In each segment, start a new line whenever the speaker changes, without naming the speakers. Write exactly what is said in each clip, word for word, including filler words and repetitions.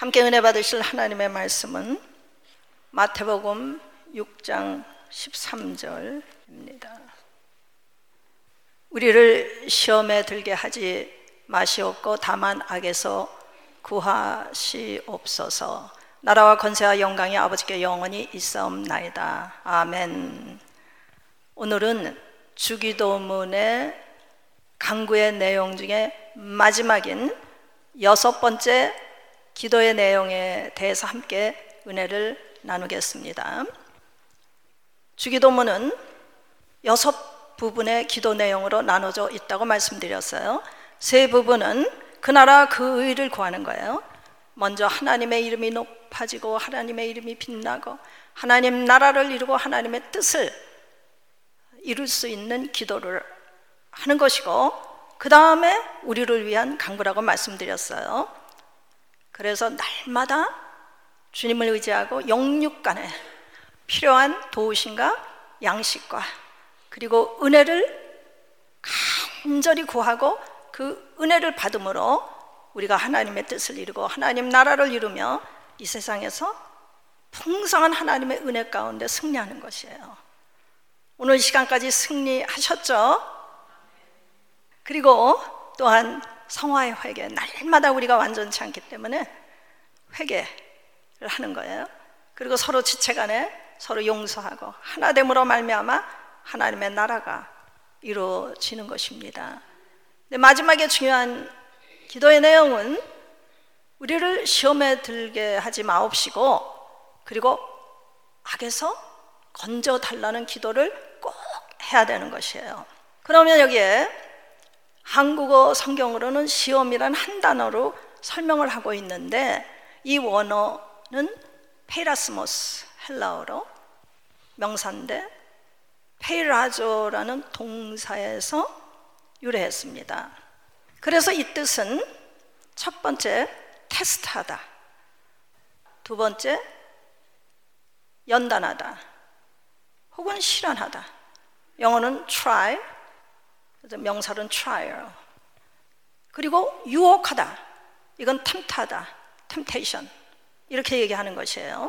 함께 은혜 받으실 하나님의 말씀은 마태복음 육 장 십삼 절입니다. 우리를 시험에 들게 하지 마시옵고 다만 악에서 구하시옵소서. 나라와 권세와 영광이 아버지께 영원히 있사옵나이다. 아멘. 오늘은 주기도문의 강구의 내용 중에 마지막인 여섯 번째 기도의 내용에 대해서 함께 은혜를 나누겠습니다. 주기도문은 여섯 부분의 기도 내용으로 나눠져 있다고 말씀드렸어요. 세 부분은 그 나라 그 의를 구하는 거예요. 먼저 하나님의 이름이 높아지고 하나님의 이름이 빛나고 하나님 나라를 이루고 하나님의 뜻을 이룰 수 있는 기도를 하는 것이고, 그 다음에 우리를 위한 간구라고 말씀드렸어요. 그래서 날마다 주님을 의지하고 영육간에 필요한 도우심과 양식과 그리고 은혜를 간절히 구하고 그 은혜를 받음으로 우리가 하나님의 뜻을 이루고 하나님 나라를 이루며 이 세상에서 풍성한 하나님의 은혜 가운데 승리하는 것이에요. 오늘 시간까지 승리하셨죠? 그리고 또한 성화의 회개, 날마다 우리가 완전치 않기 때문에 회개를 하는 거예요. 그리고 서로 지체간에 서로 용서하고 하나됨으로 말미암아 하나님의 나라가 이루어지는 것입니다. 근데 마지막에 중요한 기도의 내용은 우리를 시험에 들게 하지 마옵시고 그리고 악에서 건져 달라는 기도를 꼭 해야 되는 것이에요. 그러면 여기에 한국어 성경으로는 시험이란 한 단어로 설명을 하고 있는데 이 원어는 페이라스모스, 헬라어로 명사인데 페이라조라는 동사에서 유래했습니다. 그래서 이 뜻은 첫 번째 테스트하다, 두 번째 연단하다 혹은 실현하다. 영어는 try, 명사는 trial. 그리고 유혹하다, 이건 탐하다, temptation, 이렇게 얘기하는 것이에요.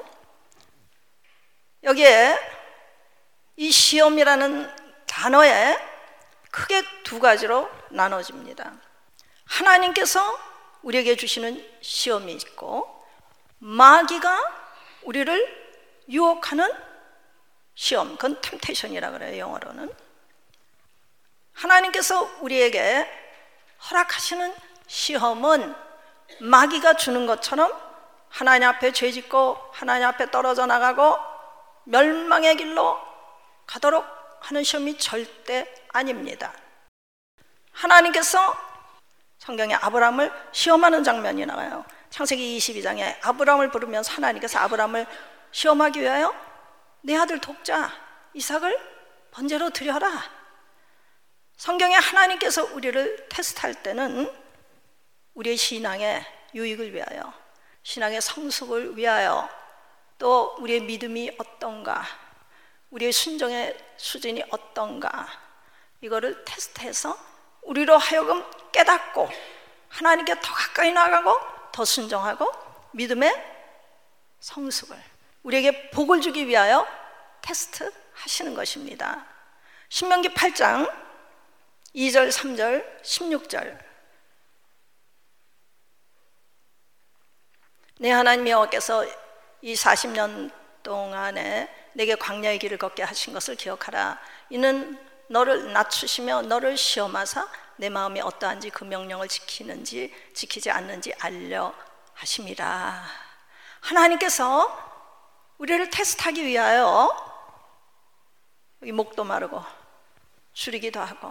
여기에 이 시험이라는 단어에 크게 두 가지로 나눠집니다. 하나님께서 우리에게 주시는 시험이 있고 마귀가 우리를 유혹하는 시험, 그건 temptation이라고 그래요, 영어로는. 하나님께서 우리에게 허락하시는 시험은 마귀가 주는 것처럼 하나님 앞에 죄짓고 하나님 앞에 떨어져 나가고 멸망의 길로 가도록 하는 시험이 절대 아닙니다. 하나님께서 성경에 아브라함을 시험하는 장면이 나와요. 창세기 이십이 장에 아브라함을 부르면서 하나님께서 아브라함을 시험하기 위하여 내 아들 독자 이삭을 번제로 드려라. 성경에 하나님께서 우리를 테스트할 때는 우리의 신앙의 유익을 위하여, 신앙의 성숙을 위하여, 또 우리의 믿음이 어떤가, 우리의 순종의 수준이 어떤가, 이거를 테스트해서 우리로 하여금 깨닫고 하나님께 더 가까이 나가고 더 순종하고 믿음의 성숙을, 우리에게 복을 주기 위하여 테스트 하시는 것입니다. 신명기 팔 장 이 절, 삼 절, 십육 절. 내 하나님 여호와께서 이 사십 년 동안에 내게 광야의 길을 걷게 하신 것을 기억하라. 이는 너를 낮추시며 너를 시험하사 내 마음이 어떠한지 그 명령을 지키는지 지키지 않는지 알려 하심이라. 하나님께서 우리를 테스트하기 위하여 여기 목도 마르고 줄이기도 하고,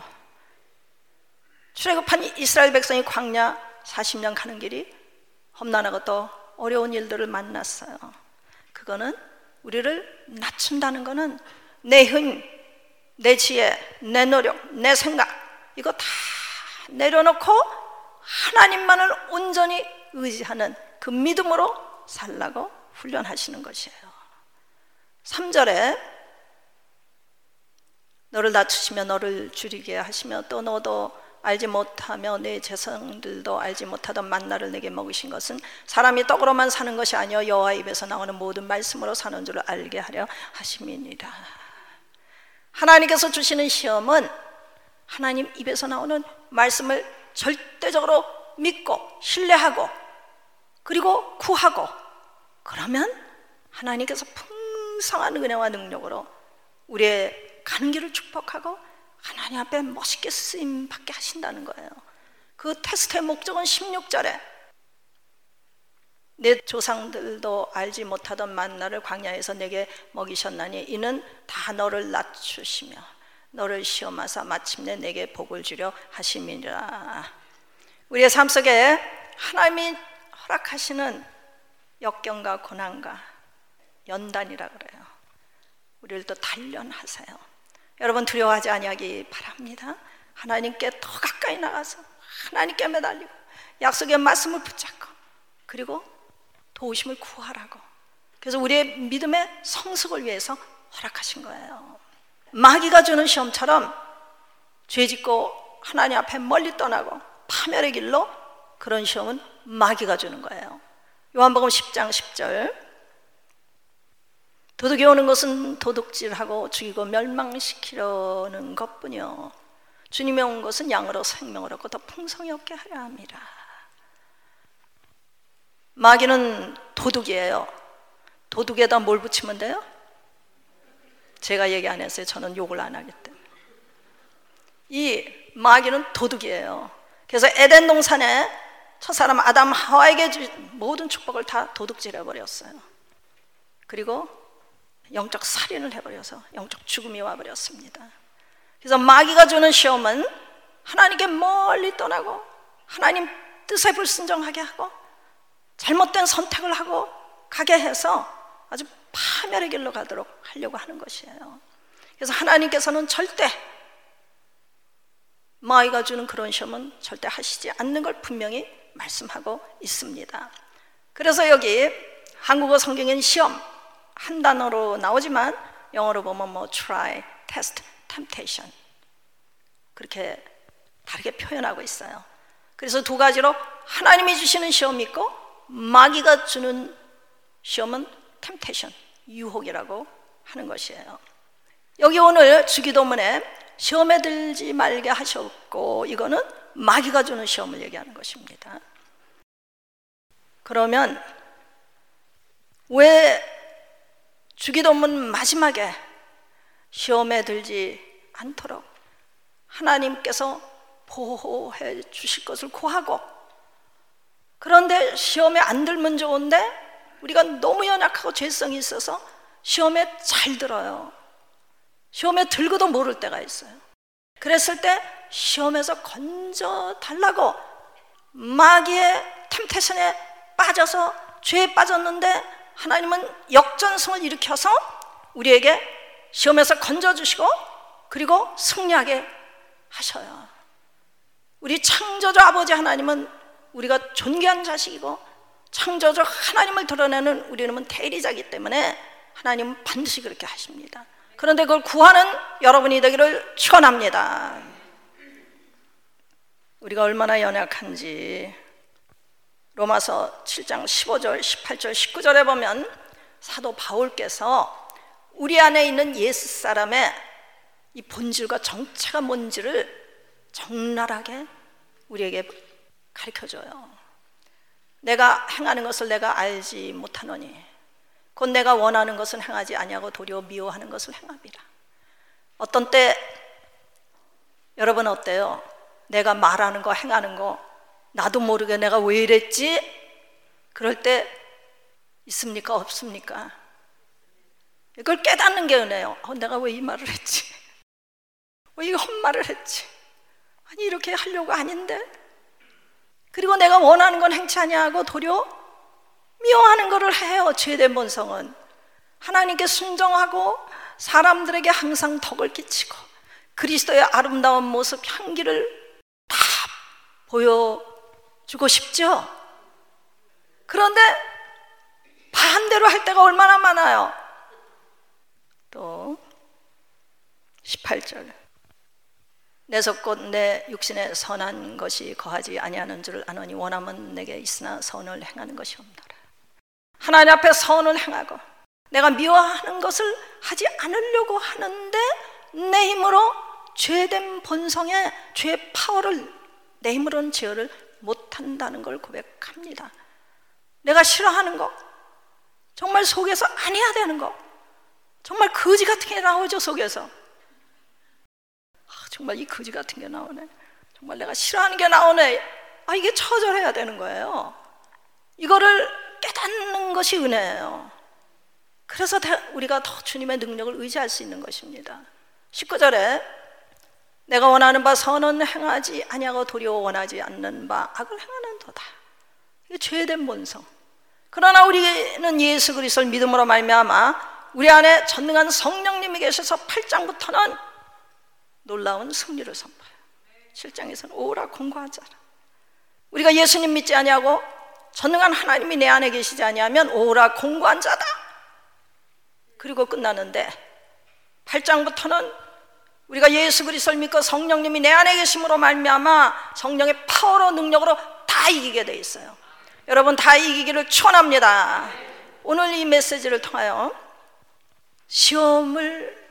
출애굽한 이스라엘 백성이 광야 사십 년 가는 길이 험난하고 또 어려운 일들을 만났어요. 그거는 우리를 낮춘다는 거는 내 힘, 내 지혜, 내 노력, 내 생각 이거 다 내려놓고 하나님만을 온전히 의지하는 그 믿음으로 살라고 훈련하시는 것이에요. 삼 절에 너를 낮추시며 너를 줄이게 하시며 또 너도 알지 못하며 내 제성들도 알지 못하던 만나를 내게 먹이신 것은 사람이 떡으로만 사는 것이 아니요 여호와 입에서 나오는 모든 말씀으로 사는 줄을 알게 하려 하심이니라. 하나님께서 주시는 시험은 하나님 입에서 나오는 말씀을 절대적으로 믿고 신뢰하고 그리고 구하고, 그러면 하나님께서 풍성한 은혜와 능력으로 우리의 가는 길을 축복하고 하나님 앞에 멋있게 쓰임 받게 하신다는 거예요. 그 테스트의 목적은 십육 절에 내 조상들도 알지 못하던 만나를 광야에서 내게 먹이셨나니 이는 다 너를 낮추시며 너를 시험하사 마침내 내게 복을 주려 하심이라. 우리의 삶 속에 하나님이 허락하시는 역경과 고난과 연단이라 그래요. 우리를 또 단련하세요. 여러분 두려워하지 아니하기 바랍니다. 하나님께 더 가까이 나가서 하나님께 매달리고 약속의 말씀을 붙잡고 그리고 도우심을 구하라고. 그래서 우리의 믿음의 성숙을 위해서 허락하신 거예요. 마귀가 주는 시험처럼 죄짓고 하나님 앞에 멀리 떠나고 파멸의 길로, 그런 시험은 마귀가 주는 거예요. 요한복음 십 장 십 절, 도둑이 오는 것은 도둑질하고 죽이고 멸망시키려는 것뿐이요 주님이 온 것은 양으로 생명을 얻고 더 풍성히 얻게 하려 합니다. 마귀는 도둑이에요. 도둑에다 뭘 붙이면 돼요? 제가 얘기 안 했어요. 저는 욕을 안 하기 때문에. 이 마귀는 도둑이에요. 그래서 에덴 동산에 첫사람 아담 하와에게 준 모든 축복을 다 도둑질해 버렸어요. 그리고 영적 살인을 해버려서 영적 죽음이 와버렸습니다. 그래서 마귀가 주는 시험은 하나님께 멀리 떠나고 하나님 뜻에 불순종하게 하고 잘못된 선택을 하고 가게 해서 아주 파멸의 길로 가도록 하려고 하는 것이에요. 그래서 하나님께서는 절대 마귀가 주는 그런 시험은 절대 하시지 않는 걸 분명히 말씀하고 있습니다. 그래서 여기 한국어 성경엔 시험 한 단어로 나오지만 영어로 보면 뭐 try, test, temptation 그렇게 다르게 표현하고 있어요. 그래서 두 가지로 하나님이 주시는 시험이 있고 마귀가 주는 시험은 temptation, 유혹이라고 하는 것이에요. 여기 오늘 주기도문에 시험에 들지 말게 하셨고, 이거는 마귀가 주는 시험을 얘기하는 것입니다. 그러면 왜 주기도문 마지막에 시험에 들지 않도록 하나님께서 보호해 주실 것을 구하고, 그런데 시험에 안 들면 좋은데 우리가 너무 연약하고 죄성이 있어서 시험에 잘 들어요. 시험에 들고도 모를 때가 있어요. 그랬을 때 시험에서 건져 달라고 마귀의 템테션에 빠져서 죄에 빠졌는데 하나님은 역전승을 일으켜서 우리에게 시험에서 건져주시고 그리고 승리하게 하셔요. 우리 창조주 아버지 하나님은 우리가 존귀한 자식이고 창조주 하나님을 드러내는 우리는 대리자이기 때문에 하나님은 반드시 그렇게 하십니다. 그런데 그걸 구하는 여러분이 되기를 축원합니다. 우리가 얼마나 연약한지 로마서 칠 장 십오 절, 십팔 절, 십구 절에 보면 사도 바울께서 우리 안에 있는 옛사람의 이 본질과 정체가 뭔지를 적나라하게 우리에게 가르쳐줘요. 내가 행하는 것을 내가 알지 못하노니 곧 내가 원하는 것은 행하지 아니하고 도리어 미워하는 것을 행함이라. 어떤 때 여러분 어때요? 내가 말하는 거 행하는 거 나도 모르게 내가 왜 이랬지? 그럴 때 있습니까? 없습니까? 이걸 깨닫는 게 은혜예요. 어, 내가 왜 이 말을 했지? 왜 이 헛말을 했지? 아니 이렇게 하려고 아닌데. 그리고 내가 원하는 건 행치 아니하고 도리어 미워하는 것을 해요. 죄된 본성은 하나님께 순종하고 사람들에게 항상 덕을 끼치고 그리스도의 아름다운 모습 향기를 다 보여주고 싶죠. 그런데 반대로 할 때가 얼마나 많아요. 또 십팔 절 내속곧 내 육신에 선한 것이 거하지 아니하는 줄을 아노니 원함은 내게 있으나 선을 행하는 것이 없노라. 하나님 앞에 선을 행하고 내가 미워하는 것을 하지 않으려고 하는데 내 힘으로 죄된 본성에 죄의 파워를, 내 힘으로는 제어를 못한다는 걸 고백합니다. 내가 싫어하는 거, 정말 속에서 안 해야 되는 거, 정말 거지 같은 게 나오죠. 속에서 아, 정말 이 거지 같은 게 나오네, 정말 내가 싫어하는 게 나오네. 아, 이게 처절해야 되는 거예요. 이거를 깨닫는 것이 은혜예요. 그래서 우리가 더 주님의 능력을 의지할 수 있는 것입니다. 십구 절에 내가 원하는 바 선은 행하지 아니하고 도리어 원하지 않는 바 악을 행하는도다. 이게 죄된 본성. 그러나 우리는 예수 그리스도를 믿음으로 말미암아 우리 안에 전능한 성령님이 계셔서 팔 장부터는 놀라운 승리를 선포해요. 칠 장에서는 오라 공고하자라. 우리가 예수님 믿지 아니하고 전능한 하나님이 내 안에 계시지 아니하면 오라 공고한 자다. 그리고 끝나는데 팔 장부터는 우리가 예수 그리스도를 믿고 성령님이 내 안에 계심으로 말미암아 성령의 파워로, 능력으로 다 이기게 돼 있어요. 여러분, 다 이기기를 축원합니다. 오늘 이 메시지를 통하여 시험을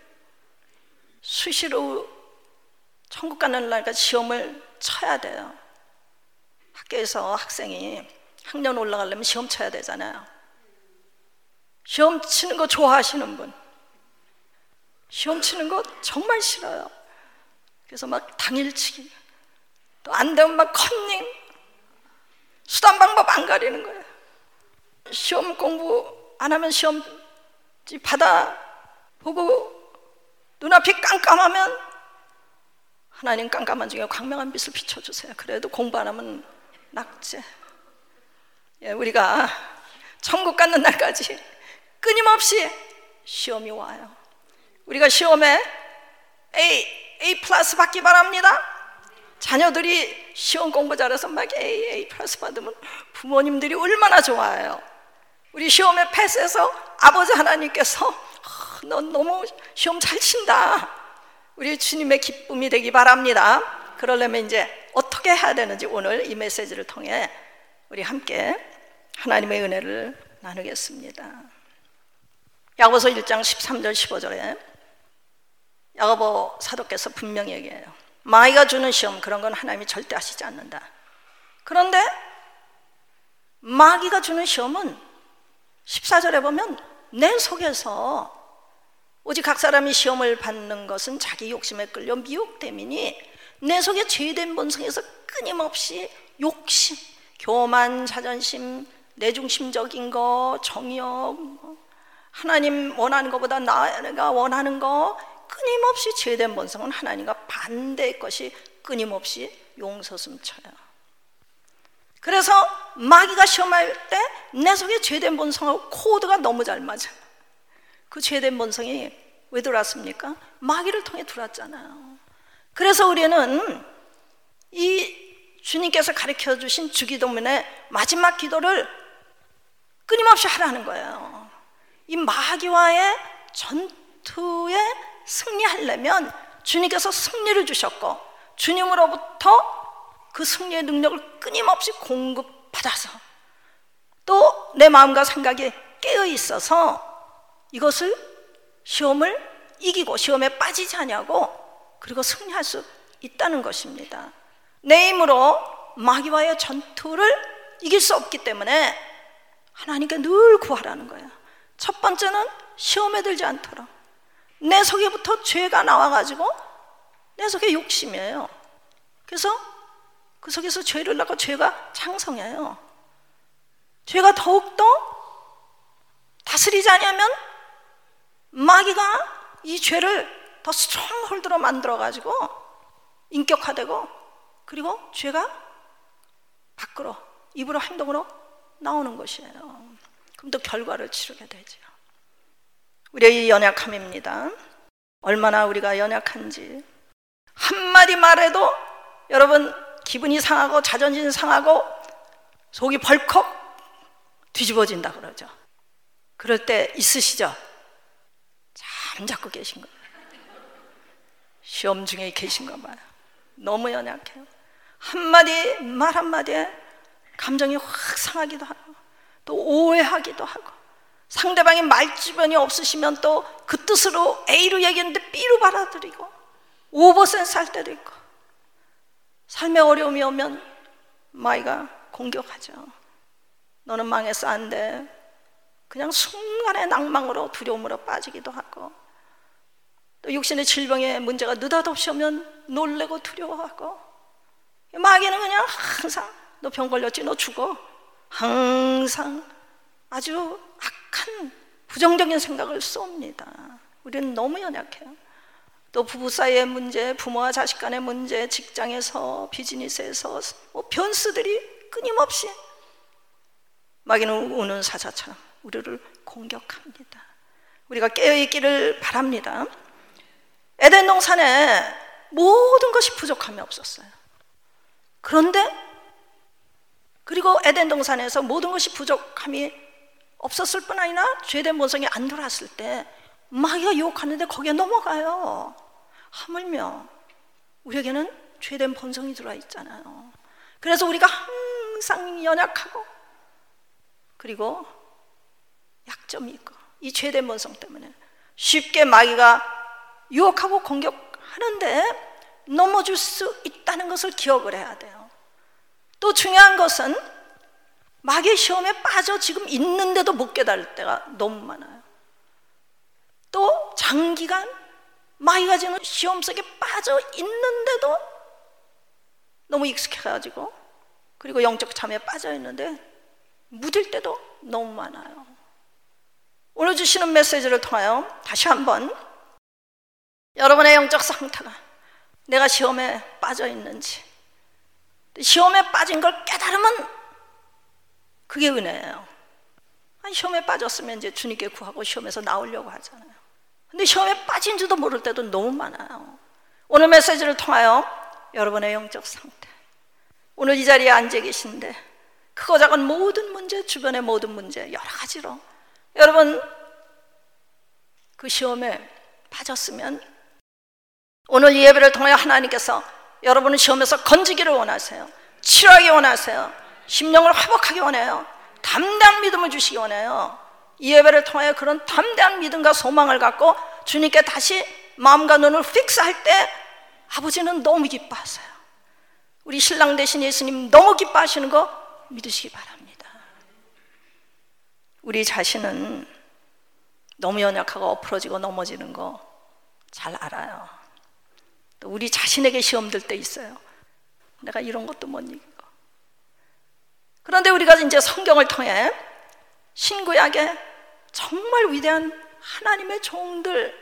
수시로 천국 가는 날까지 시험을 쳐야 돼요. 학교에서 학생이 학년 올라가려면 시험 쳐야 되잖아요. 시험 치는 거 좋아하시는 분, 시험 치는 거 정말 싫어요. 그래서 막 당일치기, 또 안 되면 막 컨닝, 수단 방법 안 가리는 거예요. 시험 공부 안 하면 시험지 받아 보고 눈앞이 깜깜하면 하나님 깜깜한 중에 광명한 빛을 비춰주세요. 그래도 공부 안 하면 낙제. 예, 우리가 천국 가는 날까지 끊임없이 시험이 와요. 우리가 시험에 A, A 플러스 받기 바랍니다. 자녀들이 시험 공부 잘해서 막 A, A 플러스 받으면 부모님들이 얼마나 좋아해요. 우리 시험에 패스해서 아버지 하나님께서 어, 넌 너무 시험 잘 친다. 우리 주님의 기쁨이 되기 바랍니다. 그러려면 이제 어떻게 해야 되는지 오늘 이 메시지를 통해 우리 함께 하나님의 은혜를 나누겠습니다. 야고보서 일 장 십삼 절 십오 절에 야고보 사도께서 분명히 얘기해요. 마귀가 주는 시험, 그런 건 하나님이 절대 하시지 않는다. 그런데 마귀가 주는 시험은 십사 절에 보면 내 속에서 오직 각 사람이 시험을 받는 것은 자기 욕심에 끌려 미혹됨이니 내 속에 죄된 본성에서 끊임없이 욕심, 교만, 자존심, 내중심적인 거, 정욕, 하나님 원하는 것보다 내가 원하는 거, 끊임없이 죄된 본성은 하나님과 반대의 것이 끊임없이 용서숨쳐요. 그래서 마귀가 시험할 때 내 속에 죄된 본성하고 코드가 너무 잘 맞아요. 그 죄된 본성이 왜 들어왔습니까? 마귀를 통해 들어왔잖아요. 그래서 우리는 이 주님께서 가르쳐 주신 주기도문의 마지막 기도를 끊임없이 하라는 거예요. 이 마귀와의 전투에 승리하려면 주님께서 승리를 주셨고 주님으로부터 그 승리의 능력을 끊임없이 공급받아서 또 내 마음과 생각이 깨어 있어서 이것을 시험을 이기고 시험에 빠지지 않냐고 그리고 승리할 수 있다는 것입니다. 내 힘으로 마귀와의 전투를 이길 수 없기 때문에 하나님께 늘 구하라는 거예요. 첫 번째는 시험에 들지 않도록. 내 속에부터 죄가 나와가지고 내 속에 욕심이에요. 그래서 그 속에서 죄를 낳고 죄가 창성해요. 죄가 더욱더 다스리지 않으면 마귀가 이 죄를 더 스트롱홀드로 만들어가지고 인격화되고 그리고 죄가 밖으로 입으로 행동으로 나오는 것이에요. 그럼 또 결과를 치르게 되죠. 우리의 연약함입니다. 얼마나 우리가 연약한지 한마디 말해도 여러분 기분이 상하고 자존심 상하고 속이 벌컥 뒤집어진다 그러죠. 그럴 때 있으시죠? 잠자고 계신 거예요. 시험 중에 계신가 봐요. 너무 연약해요. 한마디 말 한마디에 감정이 확 상하기도 하고 또 오해하기도 하고, 상대방이 말주변이 없으시면 또 그 뜻으로 A로 얘기했는데 B로 받아들이고 오버센스 할 때도 있고, 삶에 어려움이 오면 마이가 공격하죠. 너는 망해서 안 돼. 그냥 순간의 낭망으로 두려움으로 빠지기도 하고, 또 육신의 질병에 문제가 느닷없이 오면 놀래고 두려워하고, 마귀는 그냥 항상 너 병 걸렸지, 너 죽어, 항상 아주 악한 부정적인 생각을 쏩니다. 우리는 너무 연약해요. 또 부부 사이의 문제, 부모와 자식 간의 문제, 직장에서, 비즈니스에서 뭐 변수들이 끊임없이 마귀는 우는 사자처럼 우리를 공격합니다. 우리가 깨어있기를 바랍니다. 에덴 동산에 모든 것이 부족함이 없었어요. 그런데 그리고 에덴 동산에서 모든 것이 부족함이 없었을 뿐 아니라 죄된 본성이 안 들어왔을 때 마귀가 유혹하는데 거기에 넘어가요. 하물며 우리에게는 죄된 본성이 들어와 있잖아요. 그래서 우리가 항상 연약하고 그리고 약점이 있고, 이 죄된 본성 때문에 쉽게 마귀가 유혹하고 공격하는데 넘어질 수 있다는 것을 기억을 해야 돼요. 또 중요한 것은 마귀의 시험에 빠져 지금 있는데도 못 깨달을 때가 너무 많아요. 또 장기간 마귀가 주는 시험 속에 빠져 있는데도 너무 익숙해가지고, 그리고 영적 잠에 빠져 있는데 묻을 때도 너무 많아요. 오늘 주시는 메시지를 통하여 다시 한번 여러분의 영적 상태가 내가 시험에 빠져 있는지, 시험에 빠진 걸 깨달으면 그게 은혜예요. 아니, 시험에 빠졌으면 이제 주님께 구하고 시험에서 나오려고 하잖아요. 근데 시험에 빠진 줄도 모를 때도 너무 많아요. 오늘 메시지를 통하여 여러분의 영적 상태, 오늘 이 자리에 앉아 계신데 크고 작은 모든 문제, 주변의 모든 문제, 여러 가지로 여러분 그 시험에 빠졌으면 오늘 이 예배를 통하여 하나님께서 여러분을 시험에서 건지기를 원하세요. 치료하기 원하세요. 심령을 회복하기 원해요. 담대한 믿음을 주시기 원해요. 이 예배를 통하여 그런 담대한 믿음과 소망을 갖고 주님께 다시 마음과 눈을 픽스할 때 아버지는 너무 기뻐하세요. 우리 신랑 되신 예수님 너무 기뻐하시는 거 믿으시기 바랍니다. 우리 자신은 너무 연약하고 엎어지고 넘어지는 거 잘 알아요. 또 우리 자신에게 시험 들 때 있어요. 내가 이런 것도 못 이기고. 그런데 우리가 이제 성경을 통해 신구약에 정말 위대한 하나님의 종들,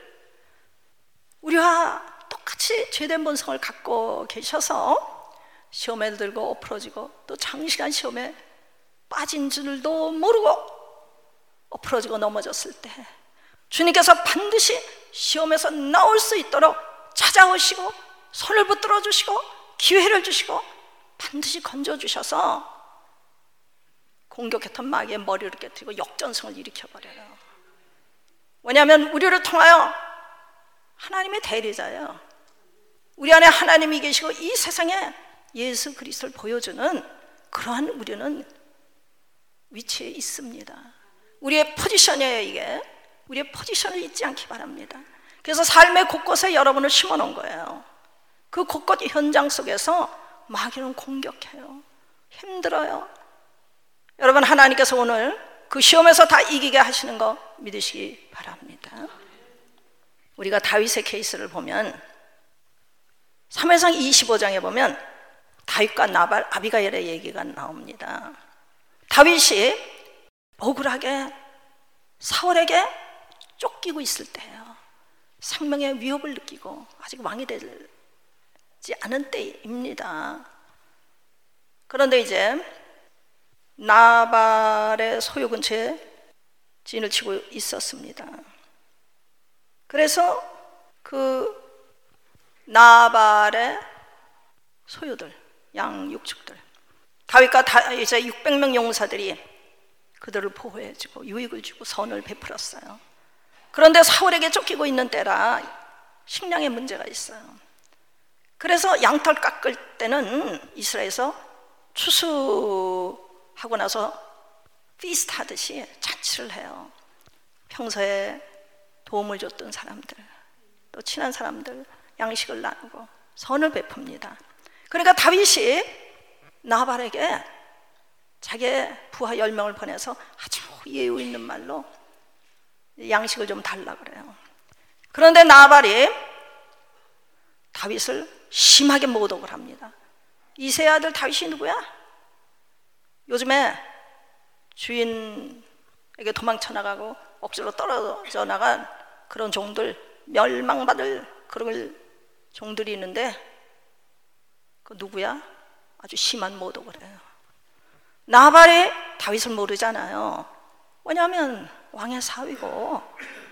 우리와 똑같이 죄된 본성을 갖고 계셔서 시험에 들고 엎어지고 또 장시간 시험에 빠진 줄도 모르고 엎어지고 넘어졌을 때 주님께서 반드시 시험에서 나올 수 있도록 찾아오시고 손을 붙들어 주시고 기회를 주시고 반드시 건져주셔서 공격했던 마귀의 머리를 깨뜨리고 역전승을 일으켜버려요. 왜냐하면 우리를 통하여 하나님의 대리자예요. 우리 안에 하나님이 계시고 이 세상에 예수 그리스도를 보여주는 그러한 우리는 위치에 있습니다. 우리의 포지션이에요. 이게 우리의 포지션을 잊지 않기 바랍니다. 그래서 삶의 곳곳에 여러분을 심어놓은 거예요. 그 곳곳 현장 속에서 마귀는 공격해요. 힘들어요. 여러분, 하나님께서 오늘 그 시험에서 다 이기게 하시는 거 믿으시기 바랍니다. 우리가 다윗의 케이스를 보면 사무엘상 이십오 장에 보면 다윗과 나발, 아비가일의 얘기가 나옵니다. 다윗이 억울하게 사울에게 쫓기고 있을 때예요. 생명의 위협을 느끼고 아직 왕이 되지 않은 때입니다. 그런데 이제 나발의 소유 근처에 진을 치고 있었습니다. 그래서 그 나발의 소유들, 양 육축들, 다윗과 다, 이제 육백 명 용사들이 그들을 보호해주고 유익을 주고 선을 베풀었어요. 그런데 사울에게 쫓기고 있는 때라 식량에 문제가 있어요. 그래서 양털 깎을 때는 이스라엘에서 추수하고 나서 피스트 하듯이 잔치를 해요. 평소에 도움을 줬던 사람들, 또 친한 사람들 양식을 나누고 선을 베풉니다. 그러니까 다윗이 나발에게 자기의 부하 열 명을 보내서 아주 예우 있는 말로 양식을 좀 달라 그래요. 그런데 나발이 다윗을 심하게 모독을 합니다. 이새의 아들 다윗이 누구야? 요즘에 주인에게 도망쳐 나가고 억지로 떨어져 나간 그런 종들, 멸망받을 그런 종들이 있는데 그 누구야? 아주 심한 모독을 해요. 나발이 다윗을 모르잖아요. 왜냐하면 왕의 사위고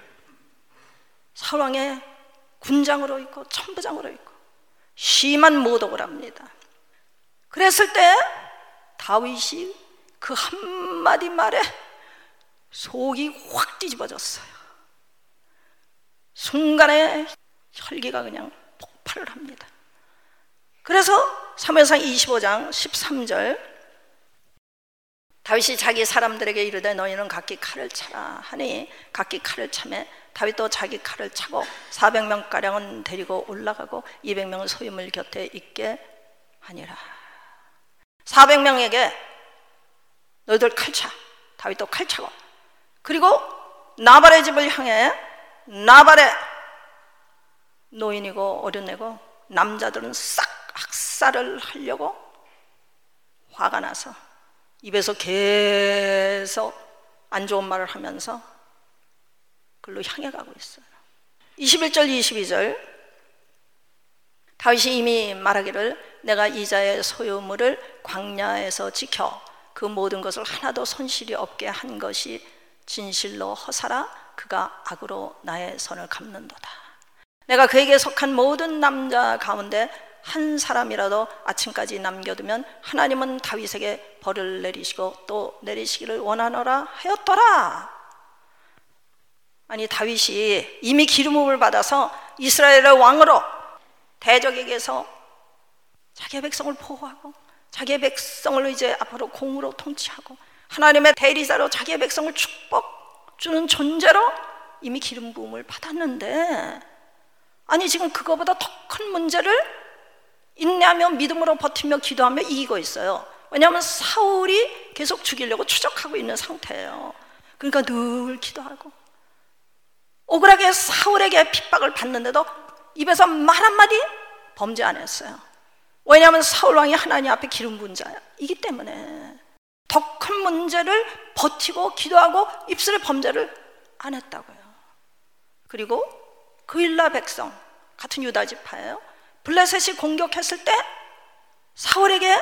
사울왕의 군장으로 있고 천부장으로 있고 심한 모독을 합니다. 그랬을 때 다윗이 그 한마디 말에 속이 확 뒤집어졌어요. 순간에 혈기가 그냥 폭발을 합니다. 그래서 사무엘상 이십오 장 십삼 절 다윗이 자기 사람들에게 이르되 너희는 각기 칼을 차라 하니 각기 칼을 차매 다윗도 자기 칼을 차고 사백 명가량은 데리고 올라가고 이백 명은 소유물 곁에 있게 하니라. 사백 명에게 너희들 칼 차, 다윗도 칼 차고, 그리고 나발의 집을 향해 나발의 노인이고 어린애고 남자들은 싹 학살을 하려고 화가 나서 입에서 계속 안 좋은 말을 하면서 그걸로 향해 가고 있어요. 이십일 절 이십이 절 다윗이 이미 말하기를 내가 이자의 소유물을 광야에서 지켜 그 모든 것을 하나도 손실이 없게 한 것이 진실로 허사라. 그가 악으로 나의 선을 갚는도다. 내가 그에게 속한 모든 남자 가운데 한 사람이라도 아침까지 남겨두면 하나님은 다윗에게 벌을 내리시고 또 내리시기를 원하노라 하였더라. 아니 다윗이 이미 기름 부음을 받아서 이스라엘의 왕으로 대적에게서 자기의 백성을 보호하고 자기의 백성을 이제 앞으로 공으로 통치하고 하나님의 대리자로 자기의 백성을 축복 주는 존재로 이미 기름 부음을 받았는데, 아니 지금 그거보다 더 큰 문제를 인내하며 믿음으로 버티며 기도하며 이기고 있어요. 왜냐하면 사울이 계속 죽이려고 추적하고 있는 상태예요. 그러니까 늘 기도하고 억울하게 사울에게 핍박을 받는데도 입에서 말 한마디 범죄 안 했어요. 왜냐하면 사울왕이 하나님 앞에 기름 부은 자이기 때문에 더 큰 문제를 버티고 기도하고 입술에 범죄를 안 했다고요. 그리고 그일라 백성 같은 유다 지파예요. 블레셋이 공격했을 때 사울에게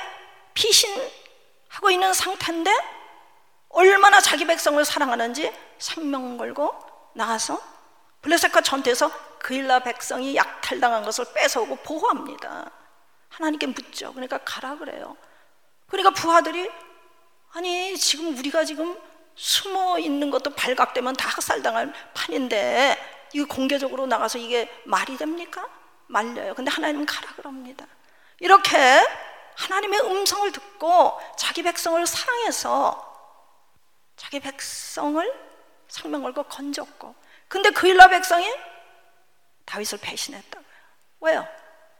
피신하고 있는 상태인데 얼마나 자기 백성을 사랑하는지 생명 걸고 나가서 블레셋과 전투에서 그일라 백성이 약탈당한 것을 뺏어오고 보호합니다. 하나님께 묻죠. 그러니까 가라 그래요. 그러니까 부하들이 아니 지금 우리가 지금 숨어 있는 것도 발각되면 다 학살당할 판인데 이거 공개적으로 나가서 이게 말이 됩니까? 말려요. 근데 하나님은 가라 그럽니다. 이렇게 하나님의 음성을 듣고 자기 백성을 사랑해서 자기 백성을 생명 걸고 건졌고, 근데 그일라 백성이 다윗을 배신했다고요. 왜요?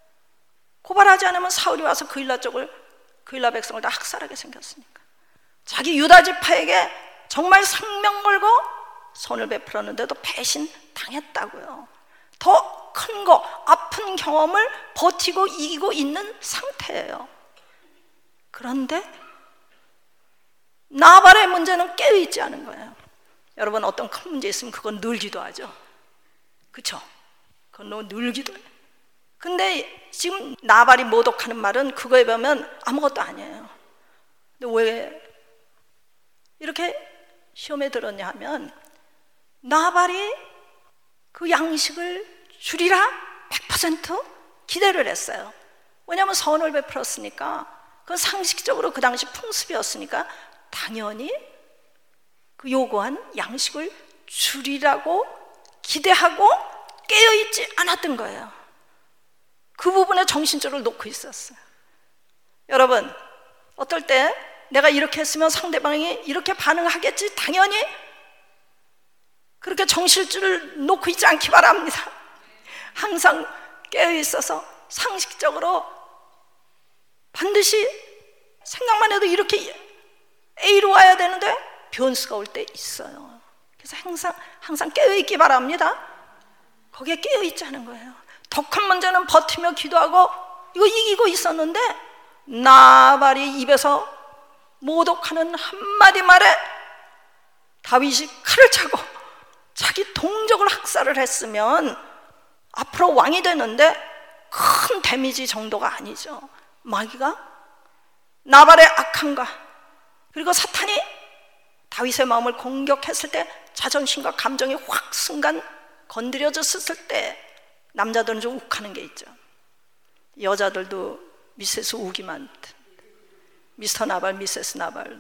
고발하지 않으면 사울이 와서 그일라 쪽을 그일라 백성을 다 학살하게 생겼으니까. 자기 유다 지파에게 정말 생명 걸고 손을 베풀었는데도 배신 당했다고요. 더 큰 거, 아픈 경험을 버티고 이기고 있는 상태예요. 그런데 나발의 문제는 깨어있지 않은 거예요. 여러분 어떤 큰 문제 있으면 그건 늘 기도하죠. 그렇죠? 그건 늘 기도해요. 근데 지금 나발이 모독하는 말은 그거에 보면 아무것도 아니에요. 근데 왜 이렇게 시험에 들었냐 하면 나발이 그 양식을 줄이라 백 퍼센트 기대를 했어요. 왜냐하면 선을 베풀었으니까, 그건 상식적으로 그 당시 풍습이었으니까 당연히 그 요구한 양식을 줄이라고 기대하고 깨어있지 않았던 거예요. 그 부분에 정신줄을 놓고 있었어요. 여러분, 어떨 때 내가 이렇게 했으면 상대방이 이렇게 반응하겠지, 당연히 그렇게 정신줄을 놓고 있지 않기 바랍니다. 항상 깨어 있어서 상식적으로 반드시 생각만 해도 이렇게 A로 와야 되는데 변수가 올 때 있어요. 그래서 항상 항상 깨어 있기 바랍니다. 거기에 깨어 있자는 거예요. 더 큰 문제는 버티며 기도하고 이거 이기고 있었는데 나발이 입에서 모독하는 한마디 말에 다윗이 칼을 차고 자기 동족을 학살을 했으면 앞으로 왕이 되는데 큰 데미지 정도가 아니죠. 마귀가 나발의 악함과 그리고 사탄이 다윗의 마음을 공격했을 때 자존심과 감정이 확 순간 건드려졌을 때 남자들은 좀 욱하는 게 있죠. 여자들도 미세스 우기만, 미스터 나발, 미세스 나발.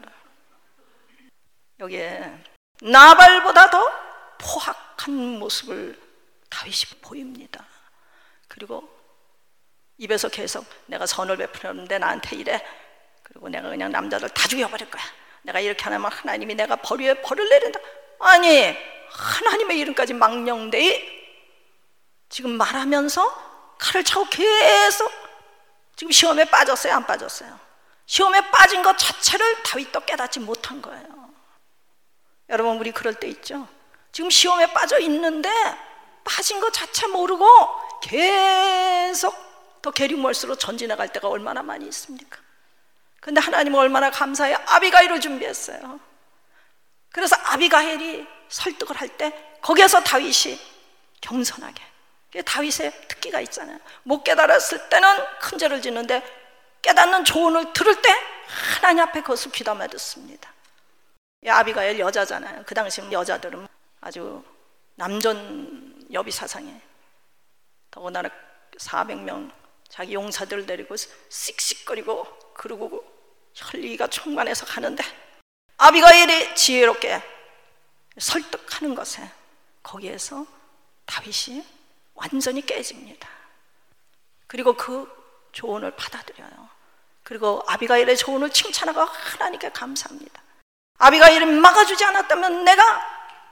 여기에 나발보다 더 포악한 모습을 다윗이 보입니다. 그리고 입에서 계속 내가 선을 베풀었는데 나한테 이래, 그리고 내가 그냥 남자들 다 죽여버릴 거야, 내가 이렇게 하면 하나님이 내가 벌 위에 벌을 내린다. 아니, 하나님의 이름까지 망령되이 지금 말하면서 칼을 차고 계속 지금 시험에 빠졌어요, 안 빠졌어요? 시험에 빠진 것 자체를 다윗도 깨닫지 못한 거예요. 여러분, 우리 그럴 때 있죠. 지금 시험에 빠져 있는데 빠진 것 자체 모르고 계속 더 계룡멀스로 전진해 갈 때가 얼마나 많이 있습니까? 근데 하나님은 얼마나 감사해, 아비가일을 준비했어요. 그래서 아비가일이 설득을 할 때 거기에서 다윗이 겸손하게, 다윗의 특기가 있잖아요. 못 깨달았을 때는 큰 죄를 짓는데 깨닫는 조언을 들을 때 하나님 앞에 그것을 귀담아 듣습니다. 아비가일 여자잖아요. 그 당시 여자들은 아주 남전 여비 사상에, 더군다나 사백 명 자기 용사들을 데리고 씩씩거리고 그러고 혈기가 충만해서 가는데 아비가일이 지혜롭게 설득하는 것에 거기에서 다윗이 완전히 깨집니다. 그리고 그 조언을 받아들여요. 그리고 아비가일의 조언을 칭찬하고 하나님께 감사합니다. 아비가일이 막아주지 않았다면 내가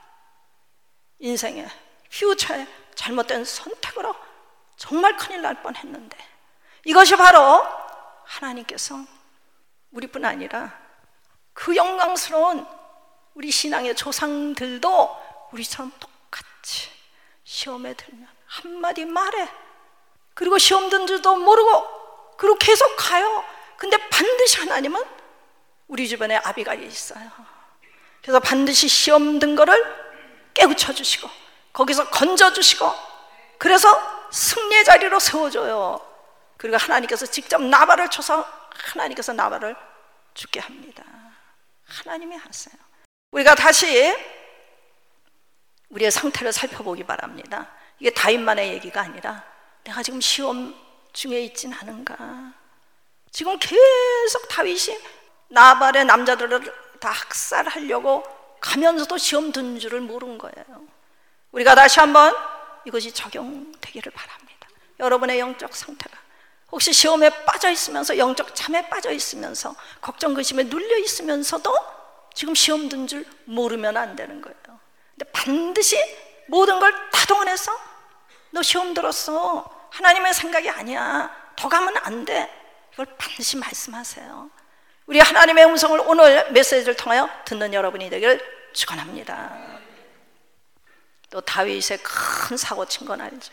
인생에, 퓨처에 잘못된 선택으로 정말 큰일 날 뻔했는데, 이것이 바로 하나님께서 우리뿐 아니라 그 영광스러운 우리 신앙의 조상들도 우리처럼 똑같이 시험에 들면 한마디 말해, 그리고 시험 든 줄도 모르고 그리고 계속 가요. 근데 반드시 하나님은 우리 주변에 아비가일이 있어요. 그래서 반드시 시험 든 거를 깨우쳐 주시고 거기서 건져 주시고 그래서 승리의 자리로 세워줘요. 그리고 하나님께서 직접 나발을 쳐서 하나님께서 나발을 죽게 합니다. 하나님이 하세요. 우리가 다시 우리의 상태를 살펴보기 바랍니다. 이게 다윗만의 얘기가 아니라 내가 지금 시험 중에 있진 않은가. 지금 계속 다윗이 나발의 남자들을 다 학살하려고 가면서도 시험 든 줄을 모른 거예요. 우리가 다시 한번 이것이 적용되기를 바랍니다. 여러분의 영적 상태가 혹시 시험에 빠져 있으면서, 영적 잠에 빠져 있으면서, 걱정 근심에 눌려 있으면서도 지금 시험 든 줄 모르면 안 되는 거예요. 근데 반드시 모든 걸 다 동원해서 너 시험 들었어, 하나님의 생각이 아니야, 더 가면 안 돼, 이걸 반드시 말씀하세요. 우리 하나님의 음성을 오늘 메시지를 통하여 듣는 여러분이 되기를 축원합니다. 또 다윗의 큰 사고 친 건 알죠?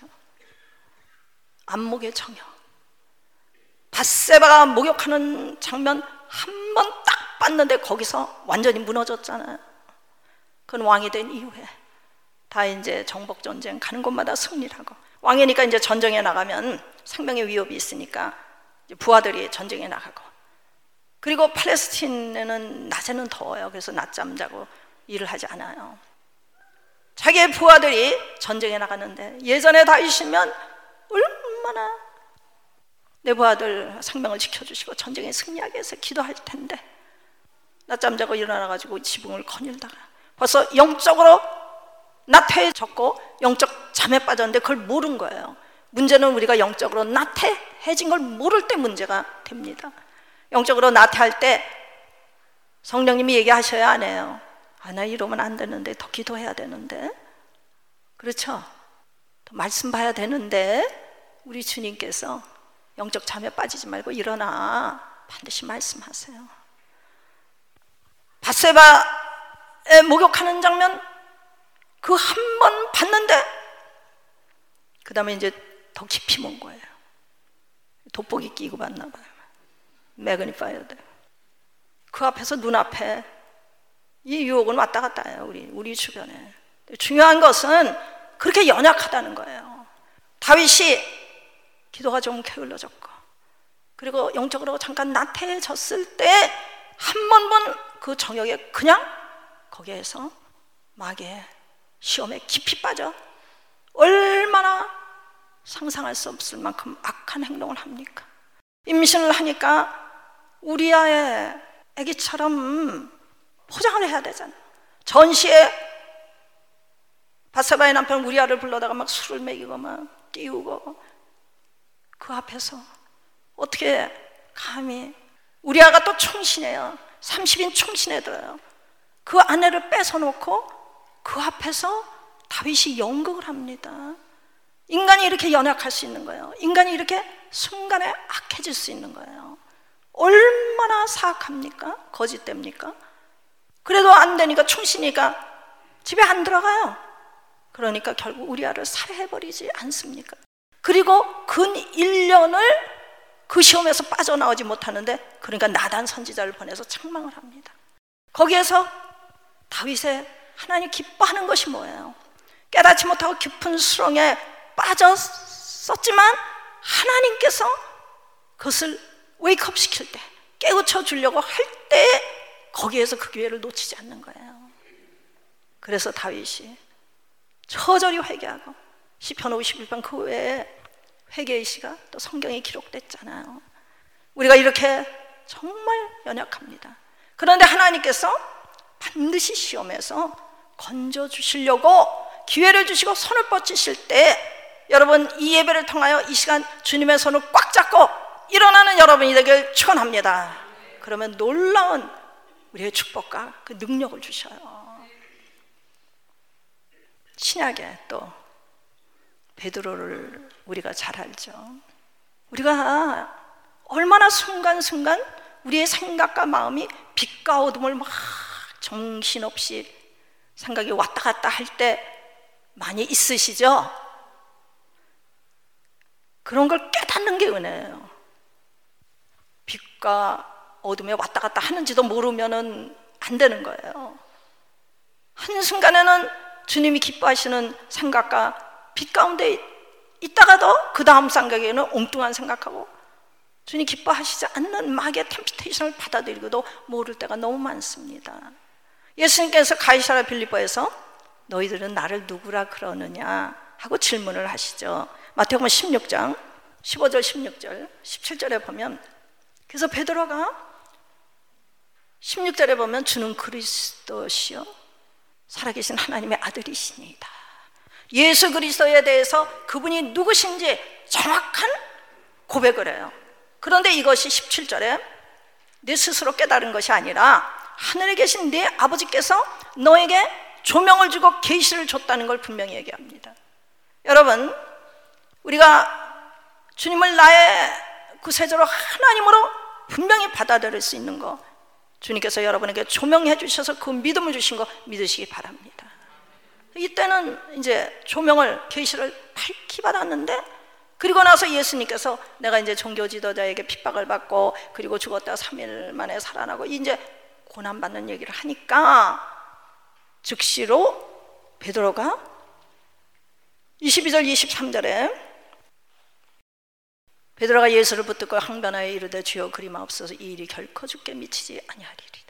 안목의 정욕. 밧세바가 목욕하는 장면 한 번 딱 봤는데 거기서 완전히 무너졌잖아요. 그건 왕이 된 이후에 다 이제 정복 전쟁 가는 곳마다 승리를 하고, 왕이니까 이제 전쟁에 나가면 생명의 위협이 있으니까 부하들이 전쟁에 나가고, 그리고 팔레스틴에는 낮에는 더워요. 그래서 낮잠 자고 일을 하지 않아요. 자기의 부하들이 전쟁에 나가는데 예전에 다윗이면 얼마나 내 부하들 생명을 지켜주시고 전쟁에 승리하게 해서 기도할 텐데, 낮잠 자고 일어나가지고 지붕을 거닐다가 벌써 영적으로 나태해졌고 영적 잠에 빠졌는데 그걸 모른 거예요. 문제는 우리가 영적으로 나태해진 걸 모를 때 문제가 됩니다. 영적으로 나태할 때 성령님이 얘기하셔야 안 해요. 아, 나 이러면 안 되는데, 더 기도해야 되는데, 그렇죠? 더 말씀 봐야 되는데, 우리 주님께서 영적 잠에 빠지지 말고 일어나, 반드시 말씀하세요. 밧세바에 목욕하는 장면 그 한 번 봤는데 그 다음에 이제 더 깊이 본 거예요. 돋보기 끼고 봤나 봐요. 매그니파이어드. 그 앞에서 눈앞에 이 유혹은 왔다 갔다 해요. 우리, 우리 주변에. 중요한 것은 그렇게 연약하다는 거예요. 다윗이 기도가 좀 게을러졌고, 그리고 영적으로 잠깐 나태해졌을 때 한 번 본 그 정욕에 그냥 거기에서 마귀의 시험에 깊이 빠져 얼마나 상상할 수 없을 만큼 악한 행동을 합니까? 임신을 하니까 우리아의 아기처럼 포장을 해야 되잖아요. 전시에 밧세바의 남편 우리아를 불러다가 막 술을 먹이고 막 띄우고, 그 앞에서 어떻게 감히, 우리아가 또 충신해요. 삼십 인 충신에 들어요. 그 아내를 뺏어놓고 그 앞에서 다윗이 연극을 합니다. 인간이 이렇게 연약할 수 있는 거예요. 인간이 이렇게 순간에 악해질 수 있는 거예요. 얼마나 사악합니까? 거짓됩니까? 그래도 안 되니까, 충신이니까 집에 안 들어가요. 그러니까 결국 우리아를 살해해버리지 않습니까? 그리고 근 일 년을 그 시험에서 빠져나오지 못하는데, 그러니까 나단 선지자를 보내서 책망을 합니다. 거기에서 다윗의 하나님 기뻐하는 것이 뭐예요? 깨닫지 못하고 깊은 수렁에 빠졌었지만 하나님께서 그것을 웨이크업 시킬 때, 깨우쳐 주려고 할 때 거기에서 그 기회를 놓치지 않는 거예요. 그래서 다윗이 처절히 회개하고, 시편 오십일 편 그 외에 회개의 시가 또 성경에 기록됐잖아요. 우리가 이렇게 정말 연약합니다. 그런데 하나님께서 반드시 시험에서 건져주시려고 기회를 주시고 손을 뻗치실 때, 여러분 이 예배를 통하여 이 시간 주님의 손을 꽉 잡고 일어나는 여러분이 되길 축원합니다. 그러면 놀라운 우리의 축복과 그 능력을 주셔요. 신약에 또 베드로를 우리가 잘 알죠. 우리가 얼마나 순간순간 우리의 생각과 마음이 빛과 어둠을 막 정신없이 생각이 왔다 갔다 할 때 많이 있으시죠? 그런 걸 깨닫는 게 은혜예요. 빛과 어둠에 왔다 갔다 하는지도 모르면은 안 되는 거예요. 한순간에는 주님이 기뻐하시는 생각과 빛 가운데 있다가도 그 다음 생각에는 엉뚱한 생각하고 주님 기뻐하시지 않는 마귀의 템피테이션을 받아들이고도 모를 때가 너무 많습니다. 예수님께서 가이사랴 빌립보에서 너희들은 나를 누구라 그러느냐 하고 질문을 하시죠. 마태복음 십육 장 십오 절 십육 절 십칠 절에 보면, 그래서 베드로가 십육 절에 보면 주는 그리스도시요 살아계신 하나님의 아들이시니이다. 예수 그리스도에 대해서 그분이 누구신지 정확한 고백을 해요. 그런데 이것이 십칠 절에 네 스스로 깨달은 것이 아니라 하늘에 계신 네 아버지께서 너에게 조명을 주고 계시를 줬다는 걸 분명히 얘기합니다. 여러분, 우리가 주님을 나의 구세주로 하나님으로 분명히 받아들일 수 있는 거, 주님께서 여러분에게 조명해 주셔서 그 믿음을 주신 거 믿으시기 바랍니다. 이때는 이제 조명을, 계시를 밝히 받았는데, 그리고 나서 예수님께서 내가 이제 종교 지도자에게 핍박을 받고 그리고 죽었다 삼 일 만에 살아나고 이제 고난받는 얘기를 하니까 즉시로 베드로가 이십이 절 이십삼 절에 베드로가 예수를 붙들고 항변하여 이르되 주여 그리마옵소서 이 일이 결코 주께 미치지 아니하리이다.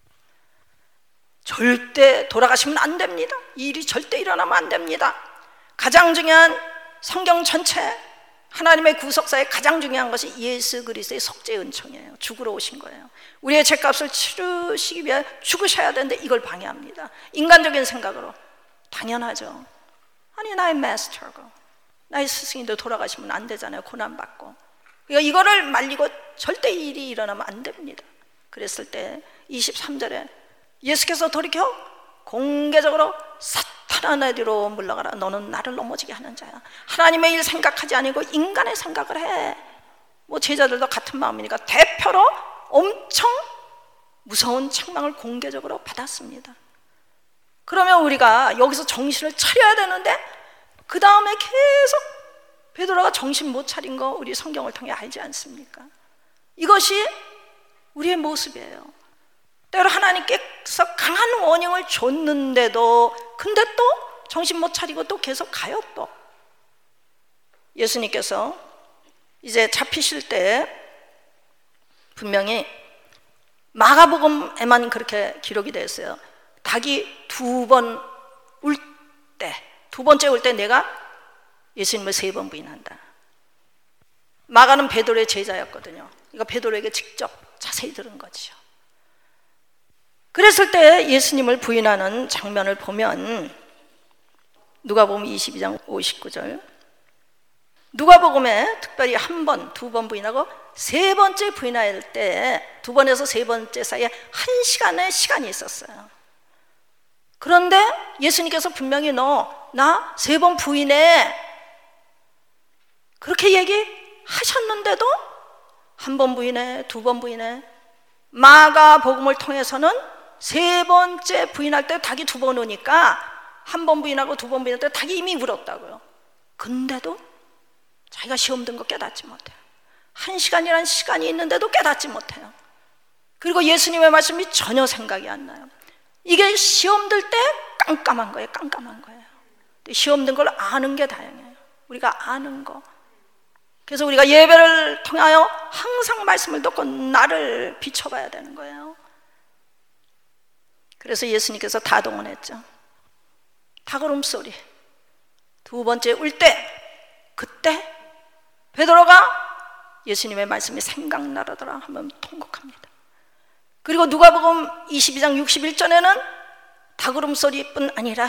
절대 돌아가시면 안 됩니다. 이 일이 절대 일어나면 안 됩니다. 가장 중요한 성경 전체 하나님의 구속사의 가장 중요한 것이 예수 그리스도의 속죄 은총이에요. 죽으러 오신 거예요. 우리의 죄값을 치르시기 위해 죽으셔야 되는데 이걸 방해합니다. 인간적인 생각으로. 당연하죠. 아니 나의 마스터고 나의 스승인데 돌아가시면 안 되잖아요. 고난받고. 그러니까 이거를 말리고 절대 이 일이 일어나면 안 됩니다. 그랬을 때 이십삼 절에 예수께서 돌이켜 공개적으로 사탄아 내 뒤로 물러가라. 너는 나를 넘어지게 하는 자야. 하나님의 일 생각하지 아니고 인간의 생각을 해. 뭐 제자들도 같은 마음이니까 대표로 엄청 무서운 책망을 공개적으로 받았습니다. 그러면 우리가 여기서 정신을 차려야 되는데 그 다음에 계속 베드로가 정신 못 차린 거 우리 성경을 통해 알지 않습니까? 이것이 우리의 모습이에요. 때로 하나님께서 강한 원형을 줬는데도 근데 또 정신 못 차리고 또 계속 가요. 또 예수님께서 이제 잡히실 때 분명히 마가복음에만 그렇게 기록이 되어 있어요. 닭이 두 번 울 때, 두 번째 울 때 내가 예수님을 세 번 부인한다. 마가는 베드로의 제자였거든요. 그러니까 베드로에게 직접 자세히 들은 거죠. 그랬을 때 예수님을 부인하는 장면을 보면 누가복음 이십이 장 오십구 절, 누가복음에 특별히 한 번, 두 번 부인하고 세 번째 부인할 때 두 번에서 세 번째 사이에 한 시간의 시간이 있었어요. 그런데 예수님께서 분명히 너 나 세 번 부인해 그렇게 얘기하셨는데도 한 번 부인해, 두 번 부인해. 마가복음을 통해서는 세 번째 부인할 때 닭이 두 번 오니까 한 번 부인하고 두 번 부인할 때 닭이 이미 울었다고요. 근데도 자기가 시험 든 거 깨닫지 못해요. 한 시간이란 시간이 있는데도 깨닫지 못해요. 그리고 예수님의 말씀이 전혀 생각이 안 나요. 이게 시험 들 때 깜깜한 거예요. 깜깜한 거예요. 시험 든 걸 아는 게 다행이에요. 우리가 아는 거. 그래서 우리가 예배를 통하여 항상 말씀을 듣고 나를 비춰봐야 되는 거예요. 그래서 예수님께서 다 동원했죠. 닭울음소리 두 번째 울 때, 그때 베드로가 예수님의 말씀이 생각나더라 하면 통곡합니다. 그리고 누가복음 이십이 장 육십일 절에는 닭울음소리뿐 아니라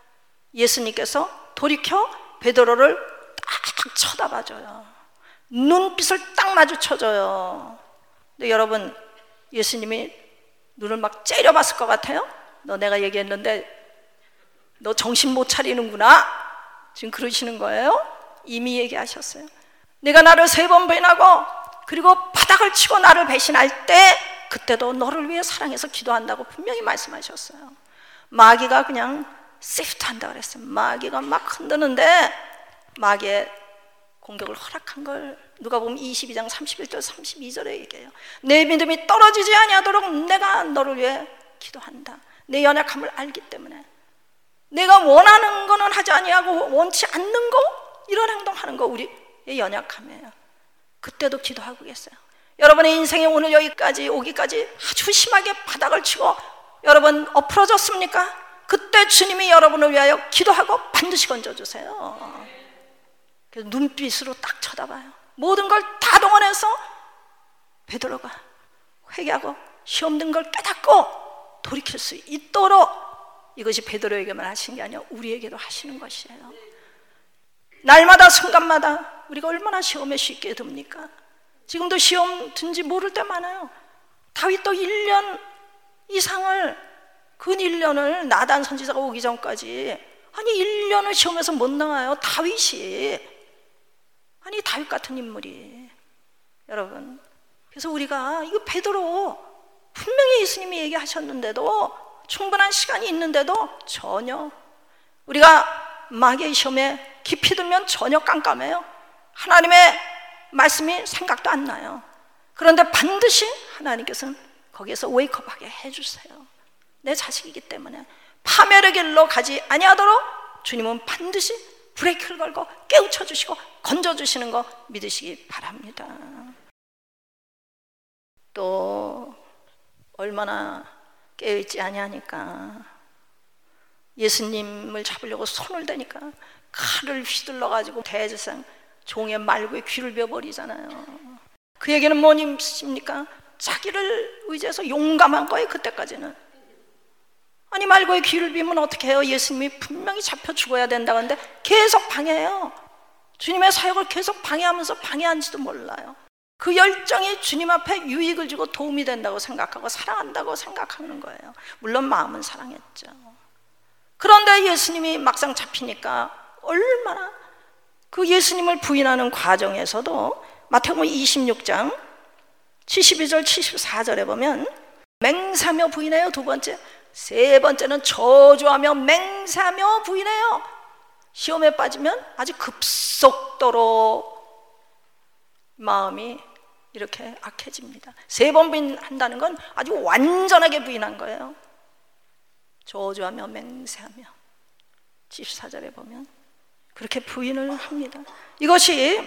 예수님께서 돌이켜 베드로를 딱 쳐다봐줘요. 눈빛을 딱 마주쳐줘요. 근데 여러분, 예수님이 눈을 막 째려봤을 것 같아요? 너 내가 얘기했는데 너 정신 못 차리는구나 지금 그러시는 거예요? 이미 얘기하셨어요. 내가 나를 세 번 부인하고 그리고 바닥을 치고 나를 배신할 때 그때도 너를 위해 사랑해서 기도한다고 분명히 말씀하셨어요. 마귀가 그냥 시프트한다 그랬어요. 마귀가 막 흔드는데 마귀의 공격을 허락한 걸 누가복음 이십이 장 삼십일 절 삼십이 절에 얘기해요. 내 믿음이 떨어지지 아니하도록 내가 너를 위해 기도한다. 내 연약함을 알기 때문에 내가 원하는 거는 하지 아니하고 원치 않는 거 이런 행동하는 거 우리의 연약함이에요. 그때도 기도하고 계세요. 여러분의 인생에 오늘 여기까지 오기까지 아주 심하게 바닥을 치고 여러분 엎어졌습니까? 그때 주님이 여러분을 위하여 기도하고 반드시 건져주세요. 그래서 눈빛으로 딱 쳐다봐요. 모든 걸 다 동원해서 베드로가 회개하고 시험 든 걸 깨닫고 돌이킬 수 있도록 이것이 베드로에게만 하신 게 아니라 우리에게도 하시는 것이에요. 날마다 순간마다 우리가 얼마나 시험에 쉽게 듭니까? 지금도 시험 든지 모를 때 많아요. 다윗도 일 년 이상을 근 일 년을 나단 선지자가 오기 전까지 아니 일 년을 시험에서 못 나와요. 다윗이 아니 다윗 같은 인물이 여러분. 그래서 우리가 이거 베드로 분명히 예수님이 얘기하셨는데도 충분한 시간이 있는데도 전혀 우리가 마귀의 시험에 깊이 들면 전혀 깜깜해요. 하나님의 말씀이 생각도 안 나요. 그런데 반드시 하나님께서는 거기에서 웨이크업하게 해주세요. 내 자식이기 때문에 파멸의 길로 가지 아니하도록 주님은 반드시 브레이크를 걸고 깨우쳐 주시고 건져 주시는 거 믿으시기 바랍니다. 또 얼마나 깨어있지 아니하니까 예수님을 잡으려고 손을 대니까 칼을 휘둘러 가지고 대제사장 종의 말구에 귀를 베어버리잖아요. 그 얘기는 뭐입니까? 자기를 의지해서 용감한 거예요. 그때까지는. 아니 말고의 귀를 비면 어떻게 해요? 예수님이 분명히 잡혀 죽어야 된다는데 계속 방해해요. 주님의 사역을 계속 방해하면서 방해한지도 몰라요. 그 열정이 주님 앞에 유익을 주고 도움이 된다고 생각하고 사랑한다고 생각하는 거예요. 물론 마음은 사랑했죠. 그런데 예수님이 막상 잡히니까 얼마나 그 예수님을 부인하는 과정에서도 마태복음 이십육 장 칠십이 절 칠십사 절에 보면 맹세하며 부인해요. 두 번째, 세 번째는 저주하며 맹세하며 부인해요. 시험에 빠지면 아주 급속도로 마음이 이렇게 악해집니다. 세 번 부인한다는 건 아주 완전하게 부인한 거예요. 저주하며 맹세하며 칠십사 절에 보면 그렇게 부인을 합니다. 이것이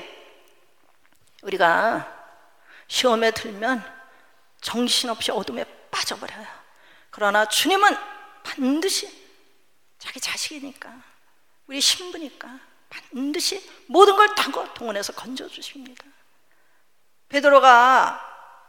우리가 시험에 들면 정신없이 어둠에 빠져버려요. 그러나 주님은 반드시 자기 자식이니까, 우리 신부니까 반드시 모든 걸 다 동원해서 건져주십니다. 베드로가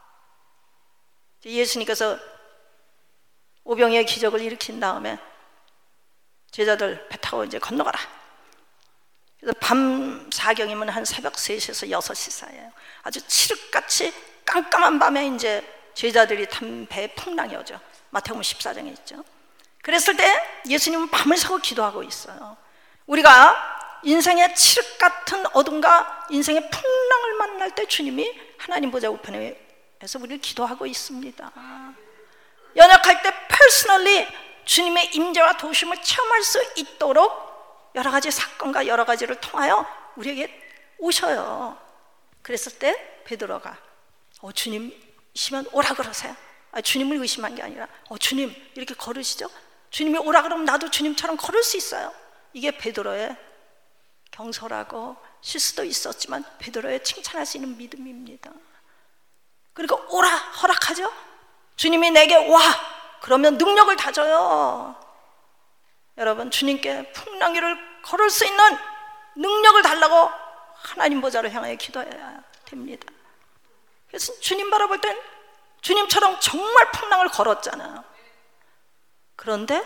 예수님께서 오병이의 기적을 일으킨 다음에 제자들 배 타고 이제 건너가라. 그래서 밤 사경이면 한 새벽 세 시에서 여섯 시 사이에요. 아주 칠흑같이 깜깜한 밤에 이제 제자들이 탄 배에 풍랑이 오죠. 마태복음 십사 장에 있죠. 그랬을 때 예수님은 밤을 새고 기도하고 있어요. 우리가 인생의 칠흑 같은 어둠과 인생의 풍랑을 만날 때 주님이 하나님 보좌 우편에서 우리를 기도하고 있습니다. 연약할 때 퍼스널리 주님의 임재와 도우심을 체험할 수 있도록 여러 가지 사건과 여러 가지를 통하여 우리에게 오셔요. 그랬을 때 베드로가 어, 주님이시면 오라 그러세요. 아, 주님을 의심한 게 아니라 어, 주님 이렇게 걸으시죠? 주님이 오라 그러면 나도 주님처럼 걸을 수 있어요. 이게 베드로의 경솔하고 실수도 있었지만 베드로의 칭찬할 수 있는 믿음입니다. 그러니까 오라 허락하죠? 주님이 내게 와 그러면 능력을 다져요. 여러분, 주님께 풍랑 위를 걸을 수 있는 능력을 달라고 하나님 보좌를 향해 기도해야 됩니다. 그래서 주님 바라볼 땐 주님처럼 정말 풍랑을 걸었잖아요. 그런데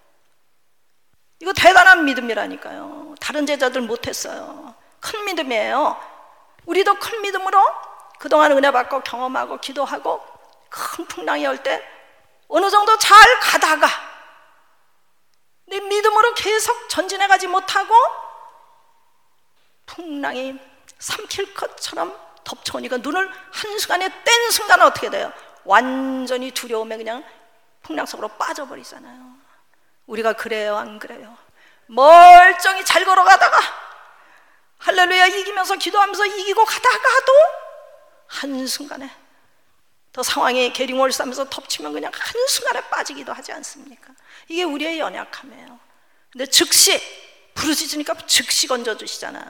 이거 대단한 믿음이라니까요. 다른 제자들 못했어요. 큰 믿음이에요. 우리도 큰 믿음으로 그동안 은혜 받고 경험하고 기도하고 큰 풍랑이 올 때 어느 정도 잘 가다가 내 믿음으로 계속 전진해 가지 못하고 풍랑이 삼킬 것처럼 덮쳐오니까 눈을 한순간에 뗀 순간 어떻게 돼요? 완전히 두려움에 그냥 풍랑 속으로 빠져버리잖아요. 우리가 그래요, 안 그래요? 멀쩡히 잘 걸어가다가 할렐루야 이기면서 기도하면서 이기고 가다가도 한순간에 더 상황이 계룡월사하면서 덮치면 그냥 한순간에 빠지기도 하지 않습니까? 이게 우리의 연약함이에요. 근데 즉시 부르짖으니까 즉시 건져주시잖아요.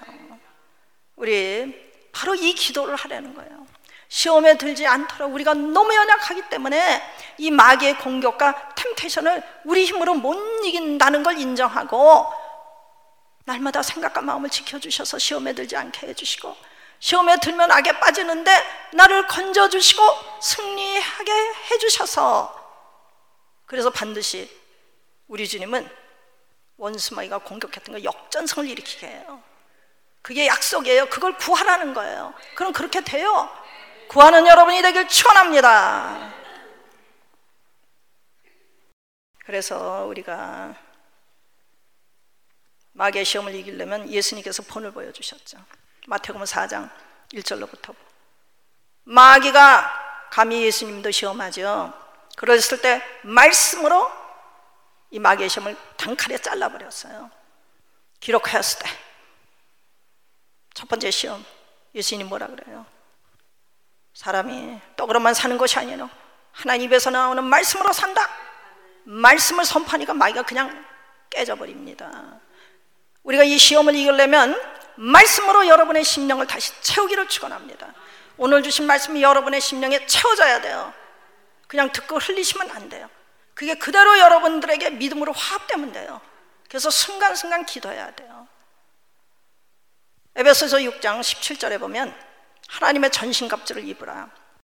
우리 바로 이 기도를 하려는 거예요. 시험에 들지 않도록 우리가 너무 연약하기 때문에 이 마귀의 공격과 템테이션을 우리 힘으로 못 이긴다는 걸 인정하고 날마다 생각과 마음을 지켜주셔서 시험에 들지 않게 해주시고 시험에 들면 악에 빠지는데 나를 건져주시고 승리하게 해주셔서 그래서 반드시 우리 주님은 원수 마귀가 공격했던 거 역전성을 일으키게 해요. 그게 약속이에요. 그걸 구하라는 거예요. 그럼 그렇게 돼요. 구하는 여러분이 되길 축원합니다. 그래서 우리가 마귀의 시험을 이기려면 예수님께서 본을 보여주셨죠. 마태복음 사 장 일 절로부터 마귀가 감히 예수님도 시험하죠. 그랬을 때 말씀으로 이 마귀의 시험을 단칼에 잘라버렸어요. 기록하였을 때 첫 번째 시험 예수님 뭐라 그래요? 사람이 떡으로만 사는 것이 아니라 하나님 입에서 나오는 말씀으로 산다. 말씀을 선포하니까 마귀가 그냥 깨져버립니다. 우리가 이 시험을 이기려면 말씀으로 여러분의 심령을 다시 채우기를 축원합니다. 오늘 주신 말씀이 여러분의 심령에 채워져야 돼요. 그냥 듣고 흘리시면 안 돼요. 그게 그대로 여러분들에게 믿음으로 화합되면 돼요. 그래서 순간순간 기도해야 돼요. 에베소서 육 장 십칠 절에 보면 하나님의 전신갑주를 입으라.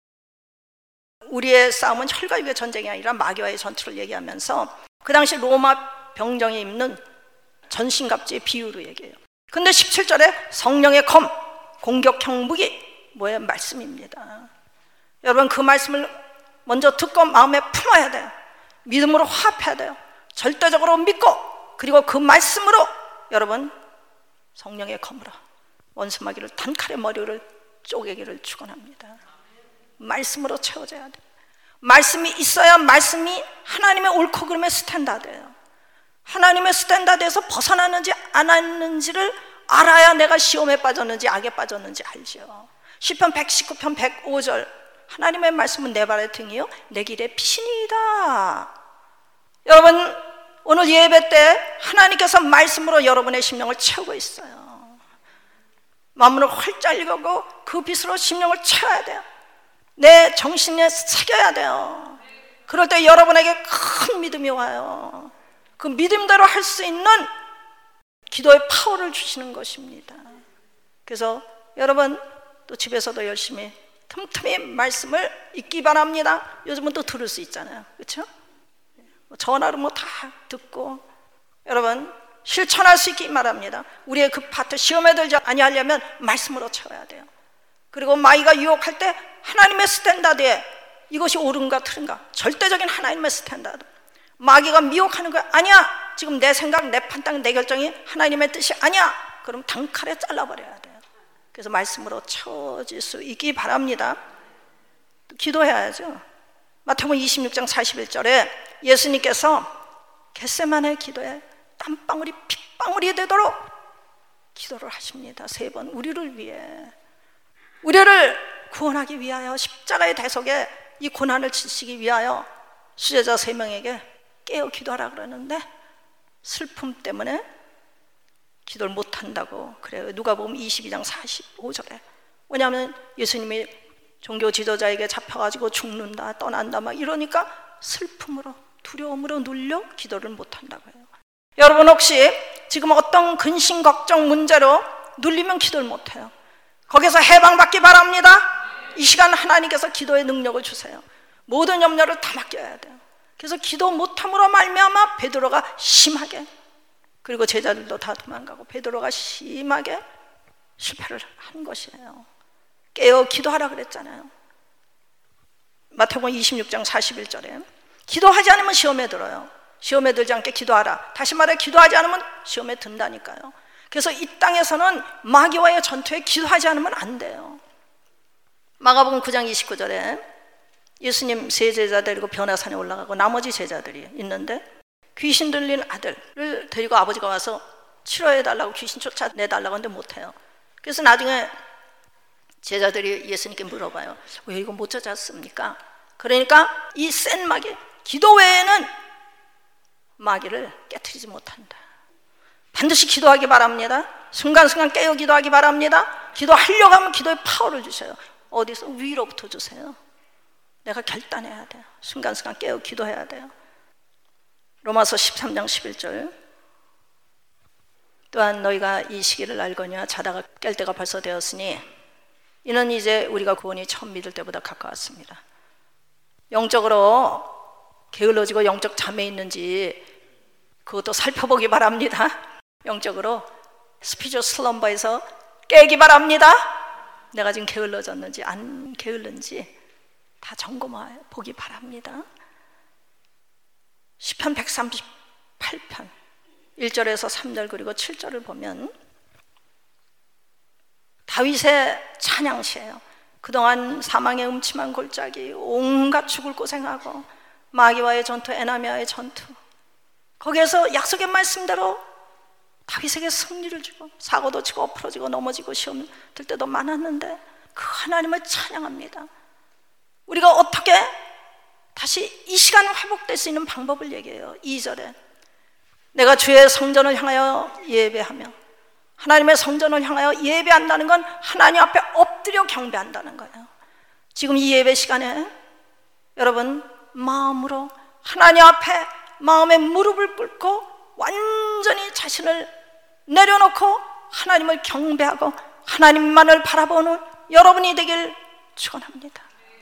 우리의 싸움은 혈과 육의 전쟁이 아니라 마귀와의 전투를 얘기하면서 그 당시 로마 병정이 입는 전신갑주의 비유로 얘기해요. 근데 십칠 절에 성령의 검, 공격형 무기 뭐예요? 말씀입니다. 여러분 그 말씀을 먼저 듣고 마음에 품어야 돼요. 믿음으로 화합해야 돼요. 절대적으로 믿고 그리고 그 말씀으로 여러분 성령의 검으로 원수마귀를 단칼에 머리를 쪼개기를 축원합니다. 말씀으로 채워져야 돼요. 말씀이 있어야 말씀이 하나님의 옳고 그름의 스탠다드예요. 하나님의 스탠다드에서 벗어나는지 안 하는지를 알아야 내가 시험에 빠졌는지 악에 빠졌는지 알죠. 시편 백십구 편 백오 절 하나님의 말씀은 내 발의 등이요 내 길의 피신이다. 여러분 오늘 예배 때 하나님께서 말씀으로 여러분의 심령을 채우고 있어요. 마음으로 활짝 읽고 그 빛으로 심령을 채워야 돼요. 내 정신에 새겨야 돼요. 그럴 때 여러분에게 큰 믿음이 와요. 그 믿음대로 할 수 있는 기도의 파워를 주시는 것입니다. 그래서 여러분 또 집에서도 열심히 틈틈이 말씀을 읽기 바랍니다. 요즘은 또 들을 수 있잖아요. 그렇죠? 전화로 뭐 다 듣고 여러분 실천할 수 있기 바랍니다. 우리의 그 파트 시험에 들지 아니하려면 말씀으로 채워야 돼요. 그리고 마귀가 유혹할 때 하나님의 스탠다드에 이것이 옳은가 틀린가 절대적인 하나님의 스탠다드. 마귀가 미혹하는 거야. 아니야 지금 내 생각 내 판단 내 결정이 하나님의 뜻이 아니야. 그럼 단칼에 잘라버려야 돼요. 그래서 말씀으로 채워질 수 있기 바랍니다. 기도해야죠. 마태복음 이십육 장 사십일 절에 예수님께서 겟세마네 기도에 땀방울이 핏방울이 되도록 기도를 하십니다. 세 번 우리를 위해 우리를 구원하기 위하여 십자가의 대속에 이 고난을 치시기 위하여 수제자 세 명에게 깨어 기도하라 그러는데 슬픔 때문에 기도를 못한다고 그래요. 누가복음 이십이 장 사십오 절에 왜냐하면 예수님이 종교 지도자에게 잡혀가지고 죽는다 떠난다 막 이러니까 슬픔으로 두려움으로 눌려 기도를 못한다고 해요. 여러분 혹시 지금 어떤 근심 걱정 문제로 눌리면 기도를 못해요. 거기서 해방받기 바랍니다. 이 시간 하나님께서 기도의 능력을 주세요. 모든 염려를 다 맡겨야 돼요. 그래서 기도 못함으로 말미암아 베드로가 심하게 그리고 제자들도 다 도망가고 베드로가 심하게 실패를 한 것이에요. 깨어 기도하라 그랬잖아요. 마태복음 이십육 장 사십일 절에 기도하지 않으면 시험에 들어요. 시험에 들지 않게 기도하라. 다시 말해 기도하지 않으면 시험에 든다니까요. 그래서 이 땅에서는 마귀와의 전투에 기도하지 않으면 안 돼요. 마가복음 구 장 이십구 절에 예수님 세 제자 데리고 변화산에 올라가고 나머지 제자들이 있는데 귀신 들린 아들을 데리고 아버지가 와서 치료해달라고 귀신 쫓아내달라고 하는데 못해요. 그래서 나중에 제자들이 예수님께 물어봐요. 왜 이거 못 찾았습니까? 그러니까 이 센 마귀 기도 외에는 마귀를 깨트리지 못한다. 반드시 기도하기 바랍니다. 순간순간 깨어 기도하기 바랍니다. 기도하려고 하면 기도의 파워를 주셔요. 어디서? 위로부터 주세요. 내가 결단해야 돼요. 순간순간 깨어 기도해야 돼요. 로마서 십삼 장 십일 절 또한 너희가 이 시기를 알거니와 자다가 깰 때가 벌써 되었으니 이는 이제 우리가 구원이 처음 믿을 때보다 가까웠습니다. 영적으로 게을러지고 영적 잠에 있는지 그것도 살펴보기 바랍니다. 영적으로 스피리추얼 슬럼버에서 깨기 바랍니다. 내가 지금 게을러졌는지 안 게을른지 다 점검해 보기 바랍니다. 시편 백삼십팔 편 일 절에서 삼 절 그리고 칠 절을 보면 다윗의 찬양시예요. 그동안 사망의 음침한 골짜기 온갖 죽을 고생하고 마귀와의 전투 에나미와의 전투 거기에서 약속의 말씀대로 다윗에게 승리를 주고 사고도 치고 엎어지고 넘어지고 시험 들 때도 많았는데 그 하나님을 찬양합니다. 우리가 어떻게 다시 이 시간 회복될 수 있는 방법을 얘기해요. 이 절에 내가 주의 성전을 향하여 예배하며 하나님의 성전을 향하여 예배한다는 건 하나님 앞에 엎드려 경배한다는 거예요. 지금 이 예배 시간에 여러분 마음으로 하나님 앞에 마음의 무릎을 꿇고 완전히 자신을 내려놓고 하나님을 경배하고 하나님만을 바라보는 여러분이 되길 축원합니다.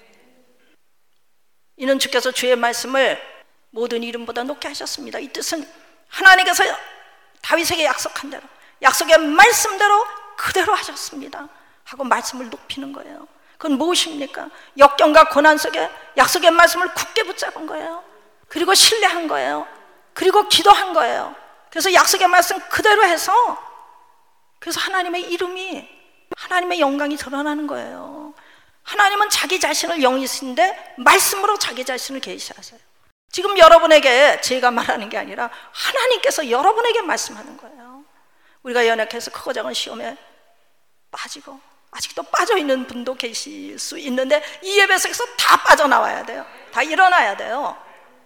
이는 주께서 주의 말씀을 모든 이름보다 높게 하셨습니다. 이 뜻은 하나님께서 다윗에게 약속한 대로 약속의 말씀대로 그대로 하셨습니다 하고 말씀을 높이는 거예요. 그건 무엇입니까? 역경과 고난 속에 약속의 말씀을 굳게 붙잡은 거예요. 그리고 신뢰한 거예요. 그리고 기도한 거예요. 그래서 약속의 말씀 그대로 해서, 그래서 하나님의 이름이, 하나님의 영광이 드러나는 거예요. 하나님은 자기 자신을 영이신데 말씀으로 자기 자신을 계시하세요. 지금 여러분에게 제가 말하는 게 아니라 하나님께서 여러분에게 말씀하는 거예요. 우리가 연약해서 크고 작은 시험에 빠지고 아직도 빠져있는 분도 계실 수 있는데 이 예배 속에서 다 빠져나와야 돼요. 다 일어나야 돼요.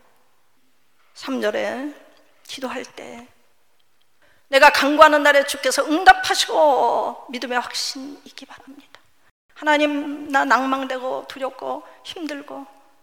삼 절에 기도할 때 내가 간구하는 날에 주께서 응답하시고 믿음의 확신 있기 바랍니다. 하나님, 나 낭망되고 두렵고 힘들고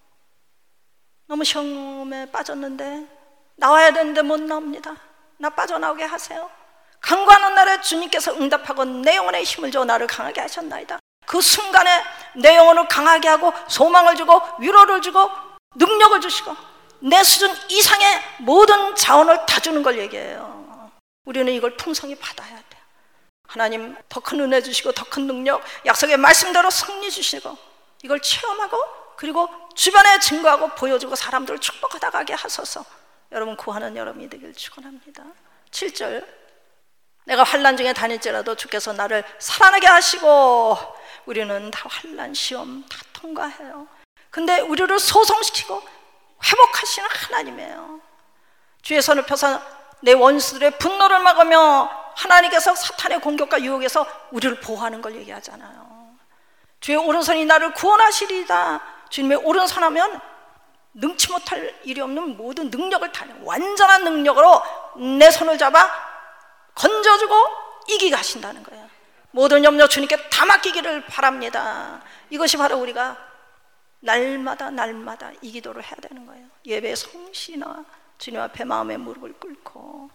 너무 시험에 빠졌는데 나와야 되는데 못 나옵니다. 나 빠져나오게 하세요. 간구하는 날에 주님께서 응답하고 내 영혼에 힘을 주어 나를 강하게 하셨나이다. 그 순간에 내 영혼을 강하게 하고 소망을 주고 위로를 주고 능력을 주시고 내 수준 이상의 모든 자원을 다 주는 걸 얘기해요. 우리는 이걸 풍성히 받아야 돼요. 하나님 더 큰 은혜 주시고 더 큰 능력, 약속의 말씀대로 승리 주시고 이걸 체험하고 그리고 주변에 증거하고 보여주고 사람들을 축복하다 가게 하소서. 여러분 구하는 여러분이 되길 축원합니다. 칠 절 내가 환난 중에 다닐지라도 주께서 나를 살아나게 하시고, 우리는 다 환난 시험 다 통과해요. 근데 우리를 소성시키고 회복하시는 하나님이에요. 주의 손을 펴서 내 원수들의 분노를 막으며 하나님께서 사탄의 공격과 유혹에서 우리를 보호하는 걸 얘기하잖아요. 주의 오른손이 나를 구원하시리다. 주님의 오른손 하면 능치 못할 일이 없는 모든 능력을 다 완전한 능력으로 내 손을 잡아 건져주고 이기게 하신다는 거예요. 모든 염려 주님께 다 맡기기를 바랍니다. 이것이 바로 우리가 날마다 날마다 이 기도를 해야 되는 거예요. 예배의 성신화, 주님 앞에 마음의 무릎을 꿇고.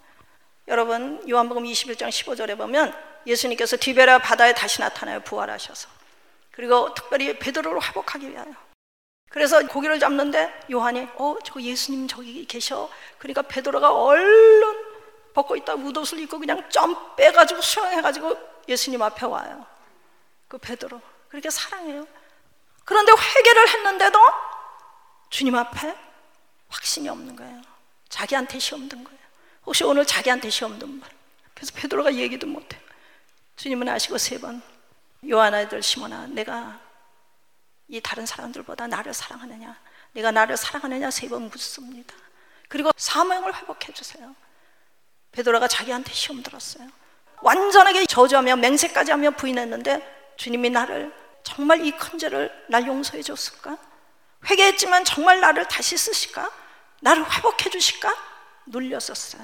여러분 요한복음 이십일 장 십오 절에 보면 예수님께서 디베랴 바다에 다시 나타나요. 부활하셔서. 그리고 특별히 베드로를 회복하기 위하여. 그래서 고기를 잡는데 요한이 어, 저 예수님 저기 계셔. 그러니까 베드로가 얼른 벗고 있다 웃옷을 입고 그냥 점 빼가지고 수영해가지고 예수님 앞에 와요. 그 베드로 그렇게 사랑해요. 그런데 회개를 했는데도 주님 앞에 확신이 없는 거예요. 자기한테 시험 든 거예요. 혹시 오늘 자기한테 시험 든 분? 그래서 베드로가 얘기도 못해요. 주님은 아시고 세 번 요한 아들 시몬아, 내가 이 다른 사람들보다 나를 사랑하느냐, 내가 나를 사랑하느냐 세 번 묻습니다. 그리고 사명을 회복해 주세요. 베드로가 자기한테 시험 들었어요. 완전하게 저주하며 맹세까지 하며 부인했는데 주님이 나를 정말 이 큰 죄를 날 용서해 줬을까? 회개했지만 정말 나를 다시 쓰실까? 나를 회복해 주실까? 눌렸었어요.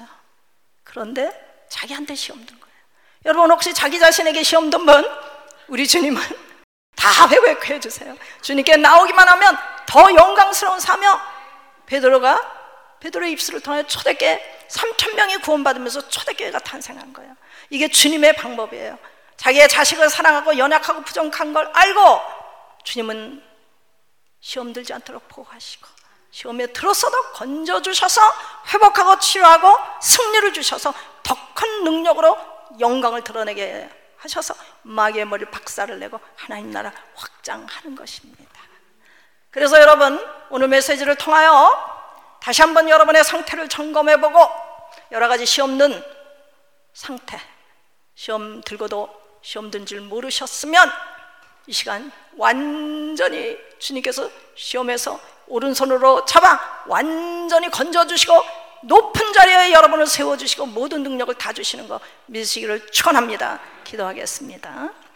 그런데 자기한테 시험 든 거예요. 여러분 혹시 자기 자신에게 시험 든 분? 우리 주님은 다 회복해 주세요. 주님께 나오기만 하면 더 영광스러운 사명. 베드로가 베드로의 입술을 통해 초대교회 삼천 명이 구원받으면서 초대교회가 탄생한 거예요. 이게 주님의 방법이에요. 자기의 자식을 사랑하고 연약하고 부족한 걸 알고 주님은 시험 들지 않도록 보호하시고 시험에 들었어도 건져주셔서 회복하고 치유하고 승리를 주셔서 더 큰 능력으로 영광을 드러내게 하셔서 마귀의 머리를 박살을 내고 하나님 나라 확장하는 것입니다. 그래서 여러분 오늘 메시지를 통하여 다시 한번 여러분의 상태를 점검해보고 여러 가지 시험 든 상태, 시험 들고도 시험 든 줄 모르셨으면 이 시간 완전히 주님께서 시험에서 오른손으로 잡아 완전히 건져주시고 높은 자리에 여러분을 세워주시고 모든 능력을 다 주시는 거 믿으시기를 축원합니다. 기도하겠습니다.